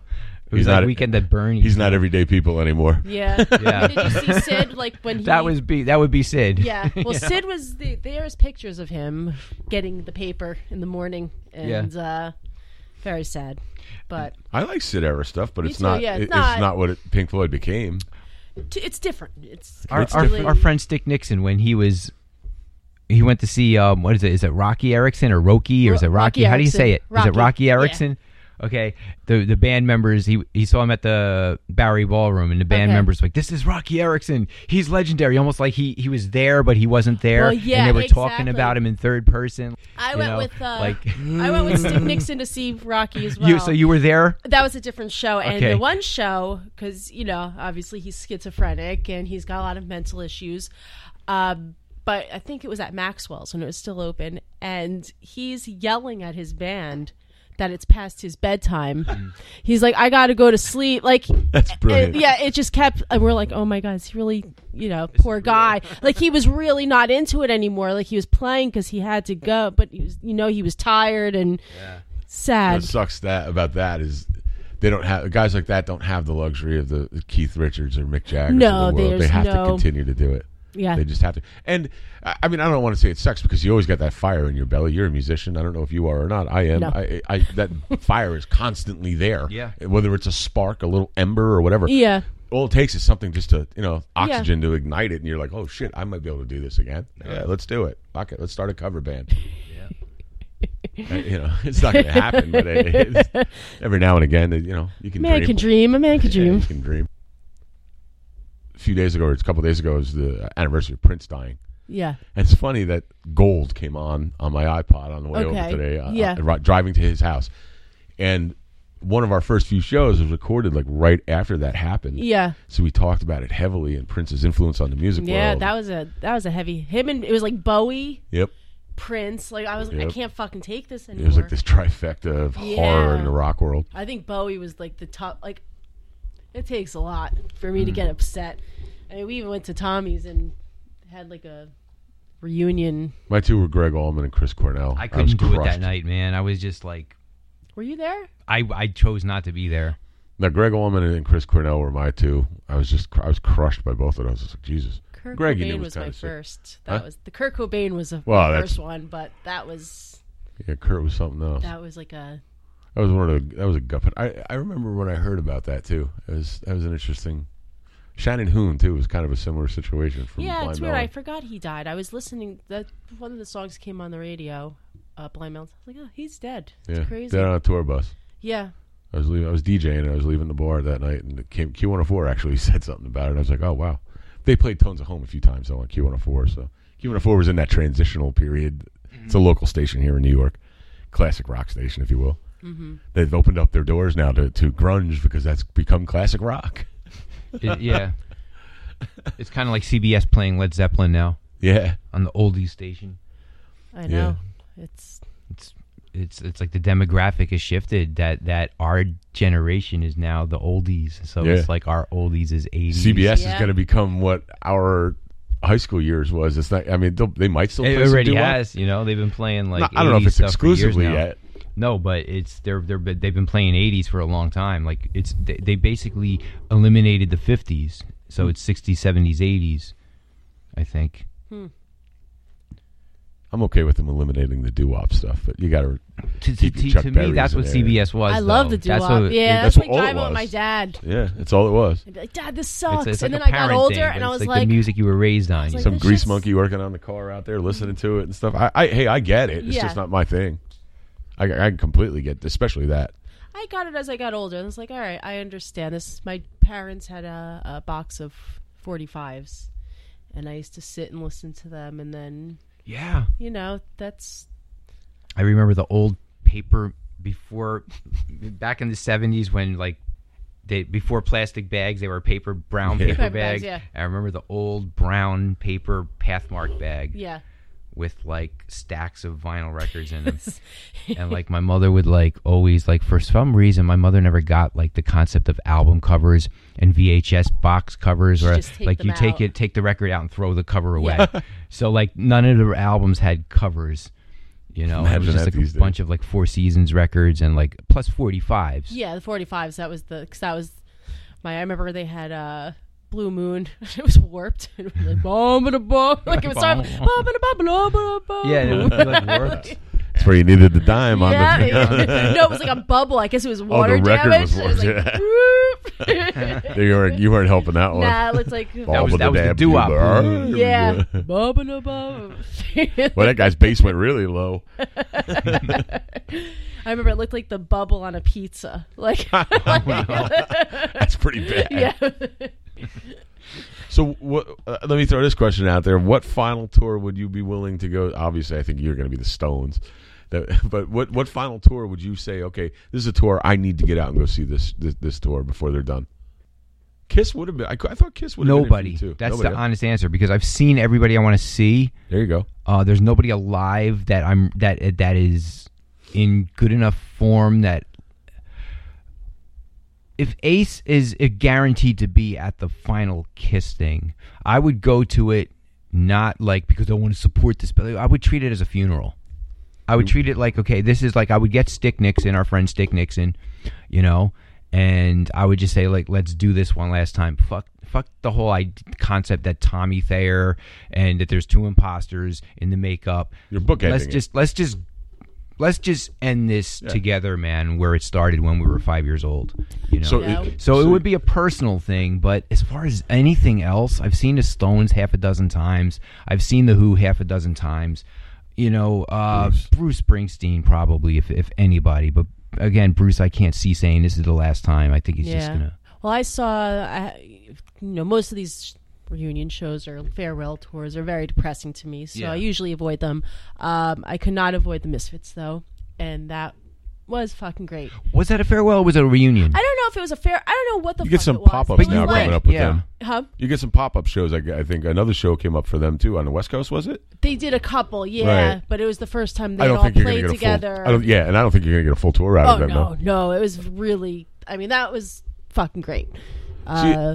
Speaker 1: It was like Weekend at Bernie's.
Speaker 2: He's not everyday people anymore.
Speaker 4: Yeah.
Speaker 1: Yeah.
Speaker 4: Did you see Sid? Like when he
Speaker 1: That would be Sid.
Speaker 4: Yeah. Well, Sid was there's pictures of him getting the paper in the morning, and very sad. But
Speaker 2: I like Sid era stuff, but
Speaker 4: Me
Speaker 2: it's
Speaker 4: too,
Speaker 2: not.
Speaker 4: yeah, it's
Speaker 2: It's
Speaker 4: not-
Speaker 2: not what Pink Floyd became.
Speaker 4: it's different. It's
Speaker 1: Our
Speaker 4: really-
Speaker 1: our friend Stick Nixon, when he went to see what is it? Is it Rocky Erickson or Rocky or is it Rocky?
Speaker 4: Rocky
Speaker 1: How do you
Speaker 4: Erickson.
Speaker 1: say it? Is it
Speaker 4: Rocky.
Speaker 1: Rocky Erickson? Okay. The band members, he saw him at the Bowery Ballroom, and the band
Speaker 4: Okay.
Speaker 1: members were like, "This is Rocky Erickson. He's legendary." Almost like he was there, but he wasn't there.
Speaker 4: Well, yeah,
Speaker 1: and they were talking
Speaker 4: exactly.
Speaker 1: about him in third person.
Speaker 4: I
Speaker 1: you
Speaker 4: went
Speaker 1: know,
Speaker 4: with
Speaker 1: like
Speaker 4: I went with Stick Nixon to see Rocky as well.
Speaker 1: So you were there.
Speaker 4: That was a different show, and
Speaker 1: Okay.
Speaker 4: the one show, because obviously he's schizophrenic and he's got a lot of mental issues. But I think it was at Maxwell's when it was still open, and he's yelling at his band that it's past his bedtime. He's like, "I got to go to sleep." Like,
Speaker 2: That's brilliant.
Speaker 4: it just kept. And we're like, "Oh my god, is he really?" Poor guy. Like he was really not into it anymore. Like he was playing because he had to go, but he was, he was tired and sad.
Speaker 2: What sucks about that is they don't have guys like that don't have the luxury of the Keith Richards or Mick Jagger.
Speaker 4: No,
Speaker 2: of the world. They
Speaker 4: there's
Speaker 2: have to
Speaker 4: no-
Speaker 2: continue to do it.
Speaker 4: Yeah.
Speaker 2: They just have to. And I mean, I don't want to say it sucks because you always got that fire in your belly. You're a musician. I don't know if you are or not. I am.
Speaker 4: No.
Speaker 2: I that fire is constantly there.
Speaker 1: Yeah.
Speaker 2: Whether it's a spark, a little ember, or whatever.
Speaker 4: Yeah.
Speaker 2: All it takes is something just to oxygen to ignite it, and you're like, oh shit, I might be able to do this again. Yeah, let's do it. Fuck it, let's start a cover band. It's not going to happen, but every now and again, you can
Speaker 4: Man
Speaker 2: dream.
Speaker 4: can dream. A man can
Speaker 2: Yeah,
Speaker 4: dream.
Speaker 2: you can dream. A few days ago, or a couple days ago, was the anniversary of Prince dying.
Speaker 4: Yeah.
Speaker 2: And it's funny that Gold came on my iPod on the way over
Speaker 4: Okay.
Speaker 2: today,
Speaker 4: Yeah.
Speaker 2: driving to his house. And one of our first few shows was recorded like right after that happened.
Speaker 4: Yeah.
Speaker 2: So we talked about it heavily and Prince's influence on the music
Speaker 4: Yeah,
Speaker 2: world.
Speaker 4: that was a heavy him, and it was like Bowie,
Speaker 2: Yep.
Speaker 4: Prince. Like I
Speaker 2: Yep.
Speaker 4: can't fucking take this
Speaker 2: It
Speaker 4: anymore.
Speaker 2: was like this trifecta of horror in the rock world.
Speaker 4: I think Bowie was like the top. Like it takes a lot for me to get upset. I mean, we even went to Tommy's and had like a reunion.
Speaker 2: My two were Greg Allman and Chris Cornell.
Speaker 1: I
Speaker 2: was
Speaker 1: couldn't do it that
Speaker 2: crushed.
Speaker 1: night, man. I was just like,
Speaker 4: Were you there?
Speaker 1: I chose not to be there.
Speaker 2: Now, Greg Allman and Chris Cornell were my two. I was crushed by both of those. I was like, Jesus.
Speaker 4: Kurt
Speaker 2: Greg, you
Speaker 4: Cobain
Speaker 2: knew
Speaker 4: was my
Speaker 2: kinda sick.
Speaker 4: first. That
Speaker 2: Huh?
Speaker 4: was the Kurt Cobain was the
Speaker 2: Well, that's-
Speaker 4: first one, but that was
Speaker 2: Yeah, Kurt was something else.
Speaker 4: like a
Speaker 2: That was a gut. But I remember when I heard about that too. That was an interesting. Shannon Hoon too was kind of a similar situation from
Speaker 4: yeah.
Speaker 2: Blind
Speaker 4: It's weird.
Speaker 2: Melon.
Speaker 4: I forgot he died. I was listening. That one of the songs came on the radio. Blind Melon. I was like, oh, he's dead. It's
Speaker 2: Yeah,
Speaker 4: crazy.
Speaker 2: dead on a tour bus.
Speaker 4: Yeah.
Speaker 2: I was DJing and I was leaving the bar that night, and it came Q104 actually said something about it. I was like, oh wow. They played Tones of Home a few times though on Q104, so Q104 was in that transitional period. It's a local station here in New York, classic rock station, if you will. Mm-hmm. They've opened up their doors now to grunge because that's become classic rock.
Speaker 1: Yeah. It's kind of like CBS playing Led Zeppelin now
Speaker 2: Yeah,
Speaker 1: on the oldies station.
Speaker 4: I know. It's
Speaker 1: It's like the demographic has shifted. That our generation is now the oldies. So
Speaker 2: Yeah.
Speaker 1: it's like our oldies is 80s.
Speaker 2: CBS
Speaker 4: Yeah.
Speaker 2: is going to become what our high school years was. It's not. I mean, they might still. Play
Speaker 1: It
Speaker 2: some
Speaker 1: already
Speaker 2: doo-wop.
Speaker 1: has. They've been playing like.
Speaker 2: I don't know if
Speaker 1: 80s
Speaker 2: it's
Speaker 1: stuff for years
Speaker 2: exclusively
Speaker 1: now.
Speaker 2: yet.
Speaker 1: No, but they've been playing 80s for a long time. Like they basically eliminated the 50s, so it's 60s, 70s, 80s. I think.
Speaker 2: I'm okay with them eliminating the doo-wop stuff, but you got to
Speaker 1: To
Speaker 2: keep your Chuck
Speaker 1: me,
Speaker 2: Berrys
Speaker 1: that's
Speaker 2: in
Speaker 1: what
Speaker 2: there.
Speaker 1: CBS was.
Speaker 4: I love
Speaker 1: though.
Speaker 4: the doo-wop.
Speaker 1: That's what-
Speaker 4: Yeah,
Speaker 2: that's
Speaker 4: that's like
Speaker 2: all it
Speaker 4: driving with
Speaker 2: was.
Speaker 4: my dad.
Speaker 2: Yeah, that's all it was.
Speaker 4: I'd be like, Dad, this sucks.
Speaker 1: It's
Speaker 4: And
Speaker 1: like
Speaker 4: then
Speaker 1: a
Speaker 4: I got
Speaker 1: parent
Speaker 4: older
Speaker 1: thing,
Speaker 4: and
Speaker 1: but
Speaker 4: I
Speaker 1: it's
Speaker 4: was
Speaker 1: like the music you were raised on.
Speaker 4: like,
Speaker 2: Some
Speaker 4: this
Speaker 2: Grease
Speaker 4: shit's-
Speaker 2: Monkey working on the car out there, listening to it and stuff. I get it. It's
Speaker 4: Yeah.
Speaker 2: just not my thing. I completely get, especially that.
Speaker 4: I got it as I got older. And I was like, all right, I understand this. My parents had a box of 45s, and I used to sit and listen to them. And then,
Speaker 1: Yeah.
Speaker 4: that's
Speaker 1: I remember the old paper back in the 70s when before plastic bags, they were brown
Speaker 2: Yeah.
Speaker 1: paper
Speaker 4: Paper
Speaker 1: bags.
Speaker 4: bags, yeah.
Speaker 1: I remember the old brown paper Pathmark bag
Speaker 4: yeah.
Speaker 1: with stacks of vinyl records in them. And my mother would always for some reason my mother never got the concept of album covers and VHS box covers, or
Speaker 4: just take them
Speaker 1: you take the record out and throw the cover away.
Speaker 4: Yeah.
Speaker 1: So none of the albums had covers. You know,
Speaker 2: Imagine
Speaker 1: it was just
Speaker 2: that
Speaker 1: like
Speaker 2: these
Speaker 1: a bunch of like Four Seasons records and like plus 45s.
Speaker 4: Yeah, the 45s. That was my. I remember they had Blue Moon. It was warped. It was like bum ba bum. Like it was bum ba bum.
Speaker 1: Yeah, it was like warped.
Speaker 2: That's where you needed the dime on
Speaker 4: Yeah,
Speaker 2: the.
Speaker 4: no, it was like a bubble. I guess it was water
Speaker 2: the record
Speaker 4: damage.
Speaker 2: was
Speaker 4: It
Speaker 2: warped,
Speaker 4: like,
Speaker 2: you weren't helping that one.
Speaker 4: nah, it's like
Speaker 1: That was the doo-wop.
Speaker 4: yeah, bum ba bum.
Speaker 2: Well, that guy's bass went really low.
Speaker 4: I remember it looked like the bubble on a pizza. Like,
Speaker 2: That's pretty bad.
Speaker 4: yeah.
Speaker 2: So let me throw this question out there. What final tour would you be willing to go? Obviously, I think you're going to be the Stones. But what final tour would you say, okay, this is a tour I need to get out and go see this tour before they're done? Kiss would have been. I thought Kiss would have been.
Speaker 1: Nobody.
Speaker 2: Too.
Speaker 1: That's
Speaker 2: Nobody,
Speaker 1: the honest answer because I've seen everybody I want to see.
Speaker 2: There you go.
Speaker 1: There's nobody alive that is in good enough form that if Ace is guaranteed to be at the final Kiss thing, I would go to it not like because I want to support this, but I would treat it as a funeral. I would treat it like, okay, this is like I would get Stick Nixon, our friend Stick Nixon, you know, and I would just say like, let's do this one last time. Fuck the whole concept that Tommy Thayer and that there's two imposters in the makeup.
Speaker 2: You're bookending
Speaker 1: Let's just end this together, man, where it started when we were 5 years old. You know?
Speaker 2: So
Speaker 1: It would be a personal thing, but as far as anything else, I've seen the Stones half a dozen times. I've seen the Who half a dozen times. You know, Bruce Springsteen probably, if anybody. But again, Bruce, I can't see saying this is the last time. I think he's just gonna.
Speaker 4: Well, I saw, most of these reunion shows or farewell tours are very depressing to me, so I usually avoid them. I could not avoid the Misfits though, and that was fucking great.
Speaker 1: Was that a farewell or was it a reunion?
Speaker 4: I don't know if it was I don't know what the
Speaker 2: You
Speaker 4: fuck
Speaker 2: get some
Speaker 4: it was.
Speaker 2: pop-ups
Speaker 4: It
Speaker 2: now
Speaker 4: was
Speaker 2: coming
Speaker 4: like-
Speaker 2: up with
Speaker 1: Yeah.
Speaker 2: them.
Speaker 4: Huh?
Speaker 2: You get some pop-up shows. I think another show came up for them too on the West Coast. Was it?
Speaker 4: They did a couple, yeah,
Speaker 2: Right.
Speaker 4: but it was the first time they
Speaker 2: I don't
Speaker 4: all
Speaker 2: think you're going to
Speaker 4: played
Speaker 2: get a
Speaker 4: together.
Speaker 2: full. And I don't think you're going to get a full tour out of them. though.
Speaker 4: No, it was really. I mean, that was fucking great.
Speaker 2: I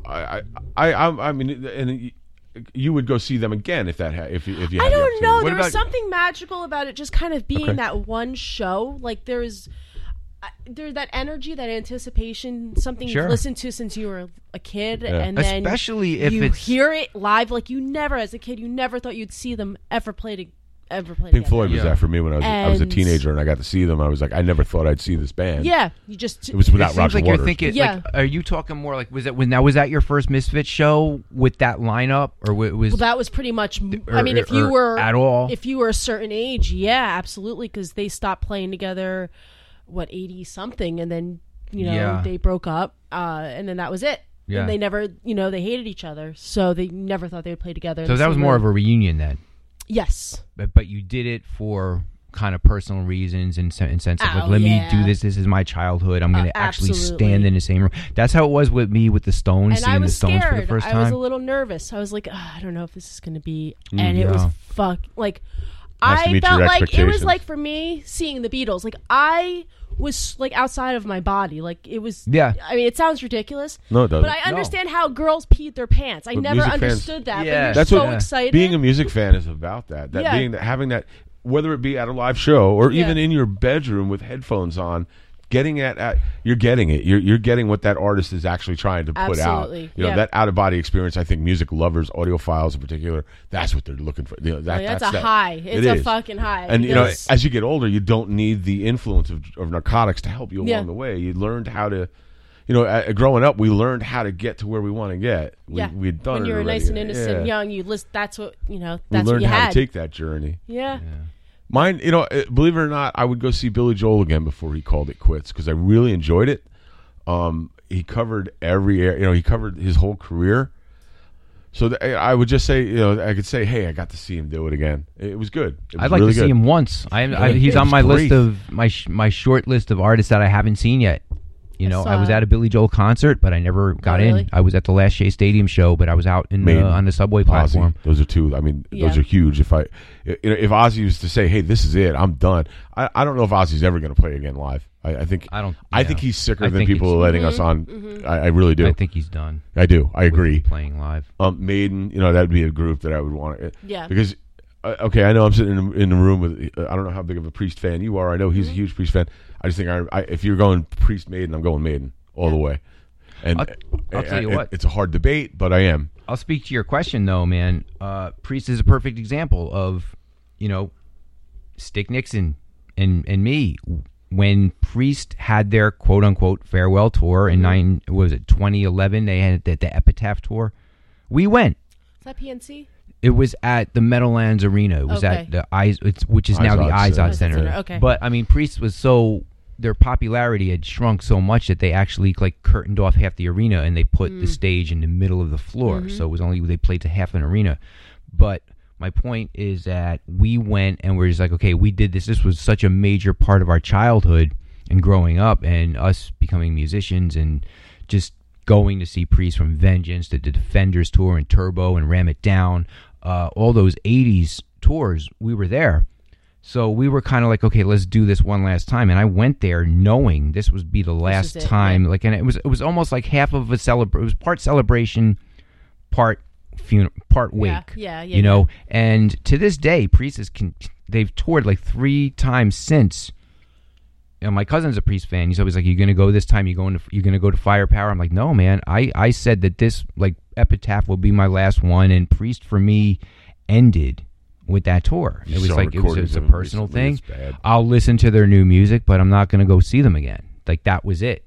Speaker 2: mean, and you would go see them again if if you. Had
Speaker 4: I
Speaker 2: the
Speaker 4: don't
Speaker 2: opportunity.
Speaker 4: know.
Speaker 1: What
Speaker 4: There was
Speaker 1: about-
Speaker 4: something magical about it, just kind of being
Speaker 2: Okay.
Speaker 4: that one show. Like there's that energy, that anticipation, something
Speaker 1: Sure.
Speaker 4: you've listened to since you were a kid,
Speaker 2: Yeah.
Speaker 4: and then
Speaker 1: Especially if
Speaker 4: you
Speaker 1: it's
Speaker 4: hear it live. Like you never, as a kid, you never thought you'd see them ever play
Speaker 2: Pink
Speaker 4: together.
Speaker 2: Floyd was
Speaker 1: Yeah.
Speaker 2: that for me when I was a
Speaker 4: And-
Speaker 2: teenager and I got to see them. I was like, I never thought I'd see this band.
Speaker 4: Yeah, you just
Speaker 2: It was
Speaker 1: It
Speaker 2: without
Speaker 1: seems
Speaker 2: Roger
Speaker 1: like
Speaker 2: Waters.
Speaker 1: you're thinking.
Speaker 4: Yeah.
Speaker 1: Like, are you talking more like was that your first Misfits show with that lineup or was
Speaker 4: well, that was pretty much.
Speaker 1: or-
Speaker 4: I mean, if you
Speaker 1: or
Speaker 4: were
Speaker 1: at all?
Speaker 4: if you were a certain age, yeah, absolutely, because they stopped playing together, 80 something, and then
Speaker 1: Yeah.
Speaker 4: they broke up, and then that was it.
Speaker 1: Yeah.
Speaker 4: And they never, they hated each other, so they never thought they would play together. in
Speaker 1: So
Speaker 4: the
Speaker 1: that was
Speaker 4: same
Speaker 1: more
Speaker 4: room.
Speaker 1: of a reunion then.
Speaker 4: Yes.
Speaker 1: But you did it for kind of personal reasons and sense of like,
Speaker 4: Oh,
Speaker 1: let me
Speaker 4: yeah.
Speaker 1: do this. This is my childhood. I'm going to actually
Speaker 4: absolutely.
Speaker 1: stand in the same room. That's how it was with me with the Stones,
Speaker 4: And I
Speaker 1: seeing the
Speaker 4: was
Speaker 1: Stones
Speaker 4: scared.
Speaker 1: for the first
Speaker 4: I was
Speaker 1: time.
Speaker 4: a little nervous. I was like, I don't know if this is going to be, and it was
Speaker 1: yeah.
Speaker 4: like,
Speaker 2: Has to
Speaker 4: I
Speaker 2: meet
Speaker 4: felt
Speaker 2: your
Speaker 4: like it was
Speaker 2: expectations.
Speaker 4: like for me seeing the Beatles. Like I was like outside of my body. Like it was.
Speaker 1: Yeah.
Speaker 4: I mean, it sounds ridiculous.
Speaker 2: No, it doesn't.
Speaker 4: But I understand how girls peed their pants. I
Speaker 2: But
Speaker 4: never
Speaker 2: music fans-
Speaker 4: understood that.
Speaker 1: Yeah.
Speaker 4: But you're
Speaker 2: That's
Speaker 4: so
Speaker 2: what
Speaker 4: excited.
Speaker 2: being a music fan is about. That
Speaker 4: Yeah.
Speaker 2: being having that, whether it be at a live show or
Speaker 4: Yeah.
Speaker 2: even in your bedroom with headphones on, getting at you're getting it. You're getting what that artist is actually trying to put out.
Speaker 4: Absolutely.
Speaker 2: You know,
Speaker 4: Yeah.
Speaker 2: that out of body experience. I think music lovers, audiophiles in particular, that's what they're looking for.
Speaker 4: Like, that's a
Speaker 2: that.
Speaker 4: high.
Speaker 2: It
Speaker 4: It's a
Speaker 2: is.
Speaker 4: fucking high.
Speaker 2: And
Speaker 4: because-
Speaker 2: as you get older, you don't need the influence of narcotics to help you
Speaker 4: Yeah.
Speaker 2: along the way. You learned how to, growing up, we learned how to get to where we want to get. We'd done
Speaker 4: when
Speaker 2: it
Speaker 4: you were
Speaker 2: already.
Speaker 4: nice and innocent,
Speaker 2: Yeah.
Speaker 4: young, you list. That's what
Speaker 2: We
Speaker 4: That's what
Speaker 2: learned
Speaker 4: you
Speaker 2: how
Speaker 4: had.
Speaker 2: to take that journey.
Speaker 4: Yeah.
Speaker 2: Mine, believe it or not, I would go see Billy Joel again before he called it quits because I really enjoyed it. He covered every area, he covered his whole career. So I would just say, I could say, hey, I got to see him do it again. It was good. It was
Speaker 1: I'd like
Speaker 2: really
Speaker 1: to see
Speaker 2: good.
Speaker 1: him once. He's
Speaker 2: It
Speaker 1: on
Speaker 2: was
Speaker 1: my
Speaker 2: great.
Speaker 1: list of my short list of artists that I haven't seen yet. I was
Speaker 4: saw-
Speaker 1: at a Billy Joel concert, but I never got
Speaker 4: really?
Speaker 1: in. I was at the last Shea Stadium show, but I was out
Speaker 2: Maiden,
Speaker 1: on the subway
Speaker 2: Ozzy.
Speaker 1: platform.
Speaker 2: Those are two. I mean, those
Speaker 4: Yeah.
Speaker 2: are huge. If Ozzy was to say, "Hey, this is it, I'm done," I don't know if Ozzy's ever going to play again live. I think
Speaker 1: I don't.
Speaker 2: I
Speaker 1: yeah.
Speaker 2: think he's sicker
Speaker 1: I
Speaker 2: than
Speaker 1: think
Speaker 2: people are
Speaker 1: he's-
Speaker 2: letting us on. I really do.
Speaker 1: I think he's done.
Speaker 2: I do. I agree.
Speaker 1: with playing live.
Speaker 2: Maiden, that'd be a group that I would want.
Speaker 4: Yeah.
Speaker 2: Because okay, I know I'm sitting in the room with. I don't know how big of a Priest fan you are. I know he's a huge Priest fan. I just think if you're going Priest Maiden, I'm going Maiden all the way. And
Speaker 1: I'll tell you what,
Speaker 2: it's a hard debate, but I am.
Speaker 1: I'll speak to your question though, man. Priest is a perfect example of, Stick Nixon and me. When Priest had their quote unquote farewell tour in 2011, they had the Epitaph tour. We went.
Speaker 4: Is that PNC?
Speaker 1: It was at the Meadowlands Arena. It was at the which is now the Izod Center.
Speaker 4: Okay.
Speaker 1: But I mean, Priest was their popularity had shrunk so much that they actually like curtained off half the arena and they put the stage in the middle of the floor. So it was only they played to half an arena. But my point is that we went and we're just like, okay, we did this. This was such a major part of our childhood and growing up and us becoming musicians and just going to see Priest from Vengeance to the Defenders tour and Turbo and Ram It Down, all those 80s tours, we were there. So we were kind of like, okay, let's do this one last time. And I went there knowing this would be the last time. Yeah. Like, and it was almost like half of a it was part celebration, part wake. Yeah. And to this day, Priest they've toured like 3 times since. My cousin's a Priest fan. He's always like, "You're gonna go this time? You're gonna go to Firepower?" I'm like, "No, man. I said that this like Epitaph will be my last one, and Priest for me ended with that tour. It was like it was a personal thing. I'll listen to their new music, but I'm not gonna go see them again. Like that was it."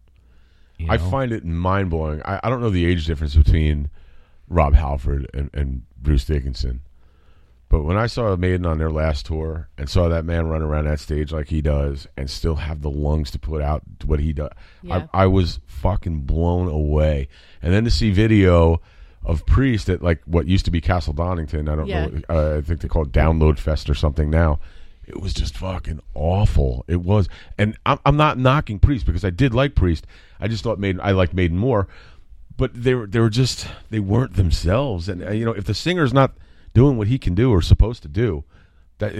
Speaker 2: I find it mind blowing. I don't know the age difference between Rob Halford and Bruce Dickinson. But when I saw Maiden on their last tour and saw that man run around that stage like he does and still have the lungs to put out what he does, I was fucking blown away. And then to see video of Priest at like what used to be Castle Donington, I don't know, I think they call it Download Fest or something now. It was just fucking awful. It was. And I'm not knocking Priest because I did like Priest. I just thought I liked Maiden more. But they weren't themselves. And if the singer's not doing what he can do or supposed to do, that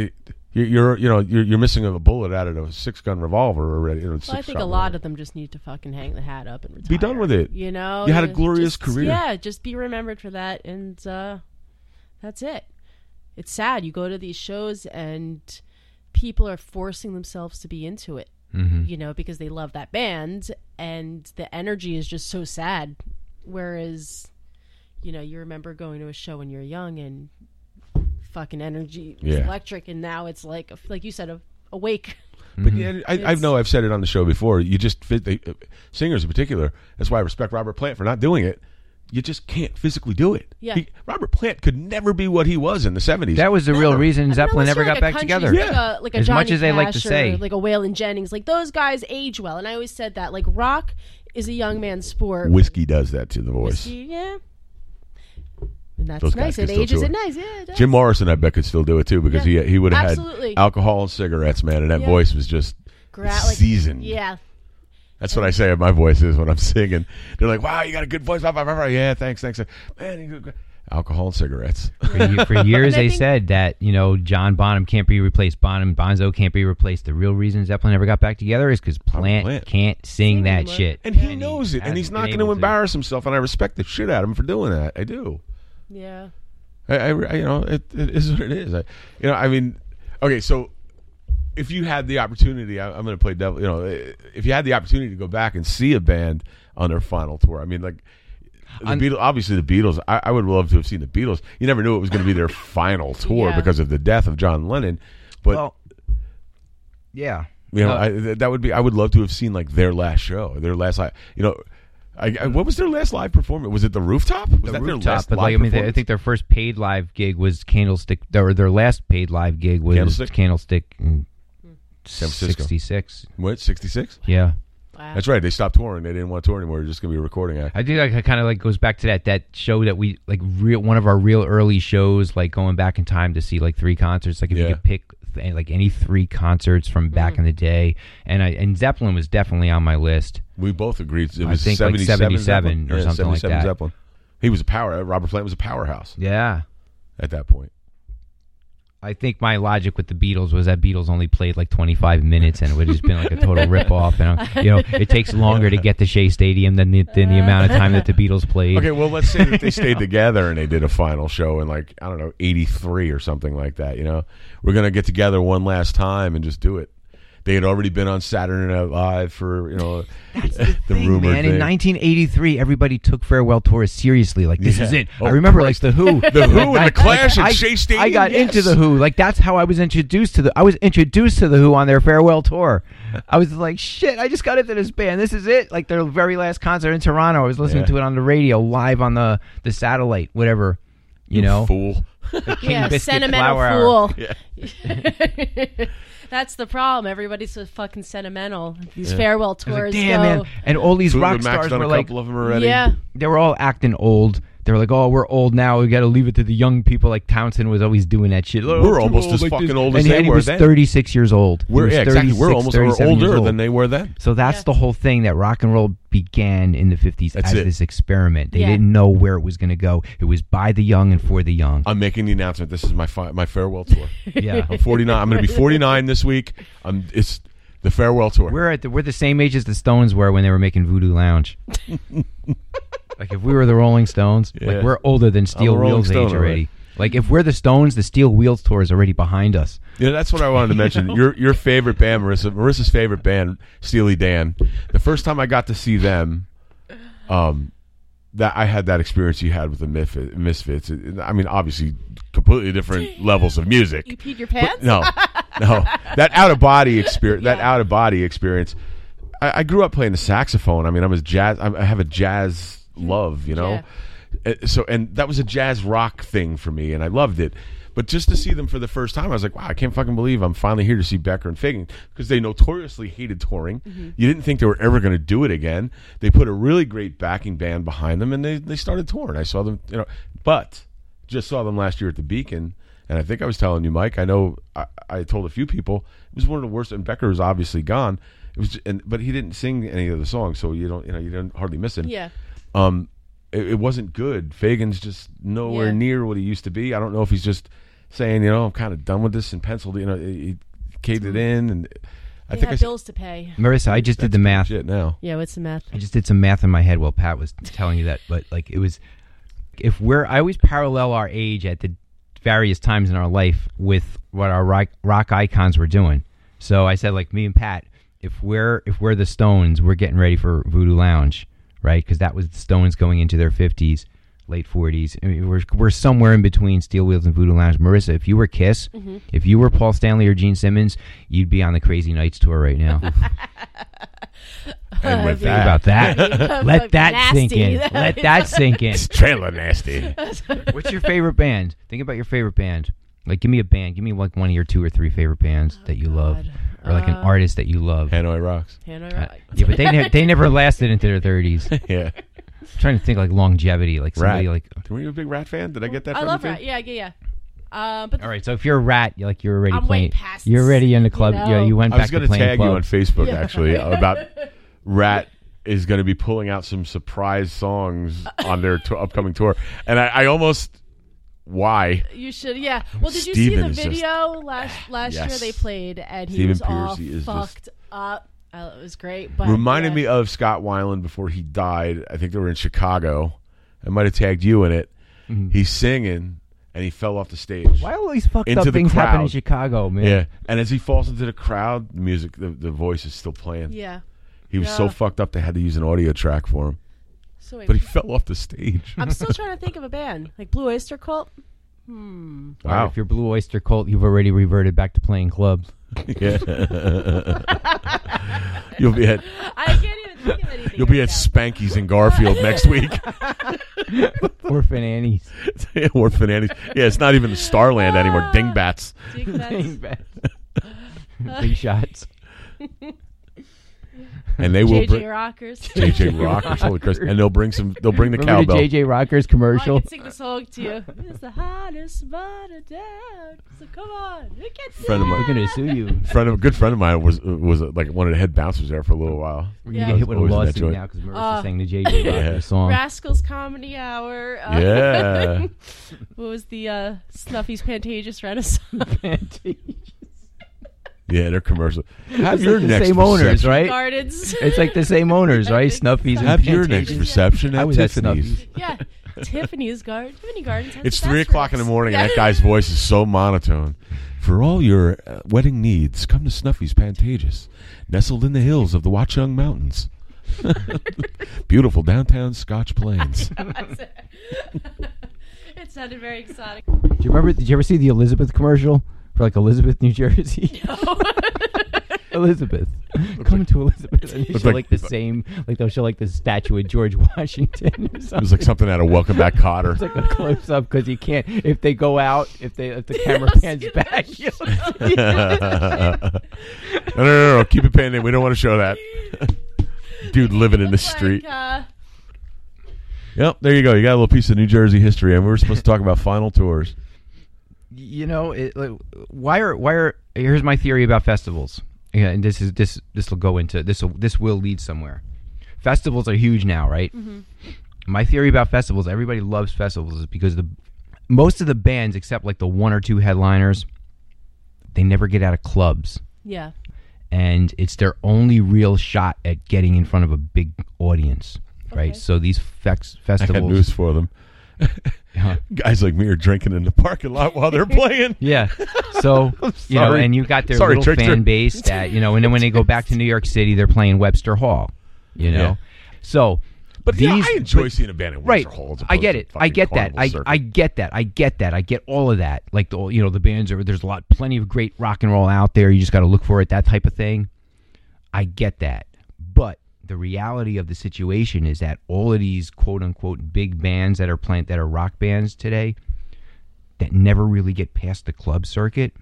Speaker 2: you're missing a bullet out of a 6-gun revolver already.
Speaker 4: I think a lot of them just need to fucking hang the hat up and retire.
Speaker 2: Be done with it.
Speaker 4: You
Speaker 2: had a glorious career.
Speaker 4: Yeah, just be remembered for that, and that's it. It's sad. You go to these shows and people are forcing themselves to be into it, because they love that band, and the energy is just so sad. Whereas, you remember going to a show when you're young and fucking energy was electric, and now it's like you said, a wake.
Speaker 2: But I know I've said it on the show before. You just singers in particular. That's why I respect Robert Plant for not doing it. You just can't physically do it.
Speaker 4: Yeah.
Speaker 2: Robert Plant could never be what he was in the 70s.
Speaker 1: That was the real reason Zeppelin never got back together.
Speaker 4: Like a
Speaker 1: as
Speaker 4: Johnny
Speaker 1: much as they
Speaker 4: Cash
Speaker 1: like to say,
Speaker 4: like a Waylon Jennings, like those guys age well. And I always said that, like, rock is a young man's sport.
Speaker 2: Whiskey does that to the voice.
Speaker 4: Whiskey, yeah. And that's
Speaker 2: those
Speaker 4: nice. It ages it nice. Yeah, it does.
Speaker 2: Jim Morrison, I bet, could still do it too because he would have had alcohol and cigarettes, man, and that voice was just seasoned.
Speaker 4: Yeah.
Speaker 2: That's what I say my voice is when I'm singing. They're like, "Wow, you got a good voice." Yeah, thanks. Man, alcohol and cigarettes.
Speaker 1: For years they said that, John Bonham can't be replaced. Bonzo can't be replaced. The real reason Zeppelin never got back together is because Plant can't sing that shit.
Speaker 2: And he knows it, and he's not going to embarrass himself, and I respect the shit out of him for doing that. I do.
Speaker 4: Yeah.
Speaker 2: It is what it is. Okay, so if you had the opportunity, I'm going to play devil. If you had the opportunity to go back and see a band on their final tour, I mean, like the Beatles. Obviously, the Beatles. I would love to have seen the Beatles. You never knew it was going to be their final tour because of the death of John Lennon. But that would be. I would love to have seen like their last show, their last. What was their last live performance? Was it the Rooftop? Was that their last live performance?
Speaker 1: I think their first paid live gig was Candlestick. Or their last paid live gig was Candlestick in
Speaker 2: San Francisco.
Speaker 1: 66.
Speaker 2: What, 66?
Speaker 1: Yeah.
Speaker 4: Wow.
Speaker 2: That's right. They stopped touring. They didn't want to tour anymore. They're just going to be a recording act.
Speaker 1: I think it kind of goes back to that show that we one of our real early shows, like going back in time to see like 3 concerts. Like if you could pick like any 3 concerts from back in the day, and Zeppelin was definitely on my list.
Speaker 2: We both agreed. It was
Speaker 1: I think 77 or something like that.
Speaker 2: Zeppelin. He was a power. Robert Plant was a powerhouse.
Speaker 1: Yeah.
Speaker 2: At that point.
Speaker 1: I think my logic with the Beatles was that Beatles only played like 25 minutes, and it would have just been like a total rip-off. And it takes longer to get to Shea Stadium than the amount of time that the Beatles played.
Speaker 2: Okay, well, let's say that they stayed together and they did a final show in like, I don't know, 83 or something like that. We're gonna get together one last time and just do it. They had already been on Saturday Night Live for
Speaker 1: That's
Speaker 2: the
Speaker 1: thing,
Speaker 2: rumor
Speaker 1: man.
Speaker 2: thing.
Speaker 1: In 1983, everybody took farewell tours seriously. Like, this is it.
Speaker 2: Oh,
Speaker 1: I remember
Speaker 2: Christ.
Speaker 1: like the Who,
Speaker 2: The Who and the Clash at Shea Stadium.
Speaker 1: I got
Speaker 2: Yes.
Speaker 1: into the Who. Like, that's how I was introduced to the. I was introduced to the Who on their farewell tour. I was like, shit! I just got into this band. This is it. Like their very last concert in Toronto. I was listening to it on the radio, live on the satellite, whatever. You know,
Speaker 2: fool.
Speaker 4: Yeah,
Speaker 1: Biscuit
Speaker 4: sentimental
Speaker 1: Flower
Speaker 4: fool.
Speaker 2: Yeah.
Speaker 4: That's the problem. Everybody's so fucking sentimental. These farewell
Speaker 1: I was
Speaker 4: tours.
Speaker 1: like, damn,
Speaker 4: go.
Speaker 1: man. And all these rock
Speaker 2: Fleetwood Mac's
Speaker 1: stars
Speaker 2: done
Speaker 1: were
Speaker 2: a
Speaker 1: like,
Speaker 2: couple of them already.
Speaker 4: Yeah.
Speaker 1: they were all acting old. They were like, oh, we're old now. We got to leave it to the young people. Like Townsend was always doing that shit. Oh,
Speaker 2: We're
Speaker 1: too
Speaker 2: almost
Speaker 1: old
Speaker 2: as
Speaker 1: like
Speaker 2: fucking
Speaker 1: this.
Speaker 2: old as
Speaker 1: and
Speaker 2: they
Speaker 1: he
Speaker 2: were
Speaker 1: was
Speaker 2: then.
Speaker 1: 36 years old. He
Speaker 2: We're
Speaker 1: was
Speaker 2: exactly. We're
Speaker 1: 36,
Speaker 2: almost
Speaker 1: 37 years
Speaker 2: older
Speaker 1: old.
Speaker 2: than they were then.
Speaker 1: So that's
Speaker 4: Yeah.
Speaker 1: the whole thing, that rock and roll began in the 50s
Speaker 2: That's
Speaker 1: as
Speaker 2: it.
Speaker 1: this experiment. They
Speaker 4: Yeah.
Speaker 1: didn't know where it was going to go. It was by the young and for the young.
Speaker 2: I'm making the announcement. This is my farewell tour.
Speaker 1: Yeah.
Speaker 2: I'm 49. I'm going to be 49 this week. It's the farewell tour.
Speaker 1: We're the same age as the Stones were when they were making Voodoo Lounge. Like, if we were the Rolling Stones,
Speaker 2: Yeah.
Speaker 1: like, we're older than Steel
Speaker 2: I'm a Rolling
Speaker 1: Wheels
Speaker 2: Stone
Speaker 1: age
Speaker 2: already.
Speaker 1: already. Like, if we're the Stones, the Steel Wheels tour is already behind us.
Speaker 2: That's what I wanted to mention. Your favorite band, Marissa's favorite band, Steely Dan. The first time I got to see them, that I had that experience you had with the Misfits. I mean, obviously, completely different levels of music.
Speaker 4: You peed your
Speaker 2: But
Speaker 4: pants?
Speaker 2: no, that out of body experience.
Speaker 4: Yeah.
Speaker 2: That out of body experience. I grew up playing the saxophone. I mean, I have a jazz love, So, and that was a jazz rock thing for me, and I loved it. But just to see them for the first time, I was like, wow, I can't fucking believe I'm finally here to see Becker and Fagan, because they notoriously hated touring.
Speaker 4: Mm-hmm.
Speaker 2: You didn't think they were ever going to do it again. They put a really great backing band behind them, and they started touring. I saw them, but just saw them last year at the Beacon, and I think I was telling you, Mike, I know I told a few people, it was one of the worst, and Becker was obviously gone. It was, but he didn't sing any of the songs, so you didn't hardly miss him.
Speaker 4: Yeah.
Speaker 2: It wasn't good. Fagan's just nowhere
Speaker 4: Yeah.
Speaker 2: near what he used to be. I don't know if he's just saying, I'm kind of done with this and penciled. He caved it in, and I
Speaker 4: They
Speaker 2: think
Speaker 4: have bills to pay.
Speaker 1: Marissa, I just did the math.
Speaker 2: Shit now.
Speaker 4: Yeah, what's the math?
Speaker 1: I just did some math in my head while Pat was telling you that, but like, it was, I always parallel our age at the various times in our life with what our rock icons were doing. So I said, like, me and Pat, if we're the Stones, we're getting ready for Voodoo Lounge, right? Because that was the Stones going into their 50s, late 40s. I mean, we're somewhere in between Steel Wheels and Voodoo Lounge. Marissa, if you were Kiss, if you were Paul Stanley or Gene Simmons, you'd be on the Crazy Nights tour right now.
Speaker 2: And with
Speaker 1: Think
Speaker 2: that,
Speaker 1: about that. Let that sink in.
Speaker 4: Nasty.
Speaker 1: Let that sink in.
Speaker 2: it's trailer nasty.
Speaker 1: What's your favorite band? Think about your favorite band. Like, give me a band. Give me like one of your 2 or 3 favorite bands that you love,
Speaker 4: God.
Speaker 1: or like an artist that you love.
Speaker 2: Hanoi Rocks.
Speaker 4: Hanoi Rock.
Speaker 1: Yeah, but they never lasted into their 30s.
Speaker 2: Yeah.
Speaker 1: I'm trying to think like longevity, like somebody
Speaker 2: Rat.
Speaker 1: like.
Speaker 2: Were you a big Rat fan? Did I get that
Speaker 4: I
Speaker 2: from
Speaker 4: love
Speaker 2: you?
Speaker 4: Rat. Yeah. But
Speaker 1: All right, so if you're a Rat, you're already
Speaker 4: I'm way
Speaker 1: playing.
Speaker 4: past,
Speaker 1: You're already in the club.
Speaker 4: you know.
Speaker 1: Yeah, you went
Speaker 2: I was
Speaker 1: back
Speaker 2: going
Speaker 1: to
Speaker 2: to
Speaker 1: playing
Speaker 2: tag you
Speaker 1: club.
Speaker 2: on Facebook,
Speaker 4: Yeah.
Speaker 2: actually, about Rat is going to be pulling out some surprise songs on their upcoming tour. And I almost... Why?
Speaker 4: you should, yeah. Well, did you
Speaker 2: Steven
Speaker 4: see
Speaker 2: is
Speaker 4: the
Speaker 2: just-
Speaker 4: video last year
Speaker 2: Yes.
Speaker 4: they played, and he
Speaker 2: Steven
Speaker 4: was all
Speaker 2: Pearcy is
Speaker 4: fucked up. It was great, but
Speaker 2: Reminded
Speaker 4: yeah.
Speaker 2: me of Scott Weiland before he died. I think they were in Chicago. I might have tagged you in it.
Speaker 1: Mm-hmm.
Speaker 2: He's singing, and he fell off the stage.
Speaker 1: Why all these fucked
Speaker 2: Into
Speaker 1: up
Speaker 2: the
Speaker 1: things happen in
Speaker 2: crowd.
Speaker 1: Chicago, man?
Speaker 2: Yeah, and as he falls into the crowd, the music, the voice is still playing.
Speaker 4: Yeah.
Speaker 2: He was so
Speaker 4: Yeah.
Speaker 2: fucked up they had to use an audio track for him.
Speaker 4: So wait,
Speaker 2: But he fell off the stage.
Speaker 4: I'm still trying to think of a band like Blue Oyster Cult.
Speaker 1: Or
Speaker 2: Wow.
Speaker 1: if you're Blue Oyster Cult, you've already reverted back to playing clubs.
Speaker 2: Yeah. You'll be at
Speaker 4: I can't even think of anything.
Speaker 2: you'll be
Speaker 4: right
Speaker 2: at
Speaker 4: now.
Speaker 2: Spanky's in Garfield next week.
Speaker 1: Orphan Annie's.
Speaker 2: Orphan Annie's. Yeah, it's not even the Starland anymore. Dingbats.
Speaker 4: Dingbats.
Speaker 1: Big shots.
Speaker 2: and they will
Speaker 4: JJ
Speaker 2: bring
Speaker 4: Rockers.
Speaker 2: JJ Rockers. Holy Christ! And they'll bring the
Speaker 1: Remember
Speaker 2: cowbell.
Speaker 1: the JJ Rockers
Speaker 4: Oh, I
Speaker 1: commercial?
Speaker 4: can sing the song to you. It's the hottest spot in town. So come on, it gets
Speaker 2: Friend of mine-
Speaker 1: We're gonna sue you.
Speaker 2: A good friend of mine was like one of the head bouncers there for a little while.
Speaker 1: We're
Speaker 4: Yeah.
Speaker 1: gonna get hit with a
Speaker 2: Always in that
Speaker 1: lawsuit
Speaker 2: joint.
Speaker 1: now because Marissa sang the JJ Rockers
Speaker 2: Yeah.
Speaker 1: song.
Speaker 4: Rascals Comedy Hour.
Speaker 2: Yeah.
Speaker 4: What was the Snuffy's Pantages Renaissance?
Speaker 2: Yeah, they're commercial. Have
Speaker 1: It's
Speaker 2: your
Speaker 1: like the
Speaker 2: next
Speaker 1: same owners,
Speaker 2: perception.
Speaker 1: right?
Speaker 4: Gardens.
Speaker 1: It's like the same owners,
Speaker 4: I
Speaker 1: right?
Speaker 4: think
Speaker 1: Snuffy's
Speaker 4: so.
Speaker 1: and
Speaker 2: Have your next
Speaker 1: Pantages.
Speaker 2: reception
Speaker 1: I
Speaker 2: at
Speaker 1: was at
Speaker 2: Tiffany's.
Speaker 1: Snuffy's.
Speaker 4: Yeah, Tiffany's Garden. Tiffany Gardens. has
Speaker 2: It's
Speaker 4: the
Speaker 2: 3
Speaker 4: best
Speaker 2: o'clock in the
Speaker 4: ribs.
Speaker 2: morning, and
Speaker 4: Yeah.
Speaker 2: that guy's voice is so monotone. For all your wedding needs, come to Snuffy's Pantages, nestled in the hills of the Watchung Mountains. Beautiful downtown Scotch Plains.
Speaker 4: It sounded very exotic.
Speaker 1: Do you remember? Did you ever see the Elizabeth commercial for like Elizabeth, New Jersey? Elizabeth, come to Elizabeth, and they
Speaker 2: Looks
Speaker 1: show
Speaker 2: like-
Speaker 1: like the same, like they'll show like the statue of George Washington or
Speaker 2: It
Speaker 1: something.
Speaker 2: was like something out of Welcome Back, Kotter.
Speaker 1: It's like a close up because you can't if they go out if the camera
Speaker 4: don't
Speaker 1: pans
Speaker 4: see
Speaker 1: back.
Speaker 4: that.
Speaker 1: You don't see it.
Speaker 2: No. Keep it panning. We don't want to show that. Dude living in the
Speaker 4: Look
Speaker 2: street.
Speaker 4: Like,
Speaker 2: Yep, there you go. You got a little piece of New Jersey history, and we were supposed to talk about final tours.
Speaker 1: You know, why are here's my theory about festivals. Yeah, and this will go into this will lead somewhere. Festivals are huge now, right? Mm-hmm. My theory about festivals, everybody loves festivals, is because most of the bands, except like the 1 or 2 headliners, they never get out of clubs,
Speaker 4: yeah.
Speaker 1: and it's their only real shot at getting in front of a big audience, right?
Speaker 4: Okay.
Speaker 1: So these
Speaker 2: I
Speaker 1: festivals,
Speaker 2: got news for them.
Speaker 1: Huh?
Speaker 2: Guys like me are drinking in the parking lot while they're playing.
Speaker 1: Yeah. So, you know,
Speaker 2: Sorry.
Speaker 1: and you got their
Speaker 2: Sorry,
Speaker 1: little
Speaker 2: Trickster.
Speaker 1: fan base that, you know, and then when they go back to New York City, they're playing Webster Hall, you know.
Speaker 2: Yeah.
Speaker 1: So,
Speaker 2: But yeah,
Speaker 1: these,
Speaker 2: I enjoy
Speaker 1: but-
Speaker 2: seeing a band in
Speaker 1: right.
Speaker 2: Webster Hall. As
Speaker 1: I
Speaker 2: opposed
Speaker 1: get
Speaker 2: to
Speaker 1: it. I
Speaker 2: fucking
Speaker 1: get that.
Speaker 2: Carnival Circuit.
Speaker 1: I get that. I get that. I get all of that. Like the bands there's plenty of great rock and roll out there. You just got to look for it. That type of thing. I get that. But the reality of the situation is that all of these quote unquote big bands that are rock bands today that never really get past the club circuit,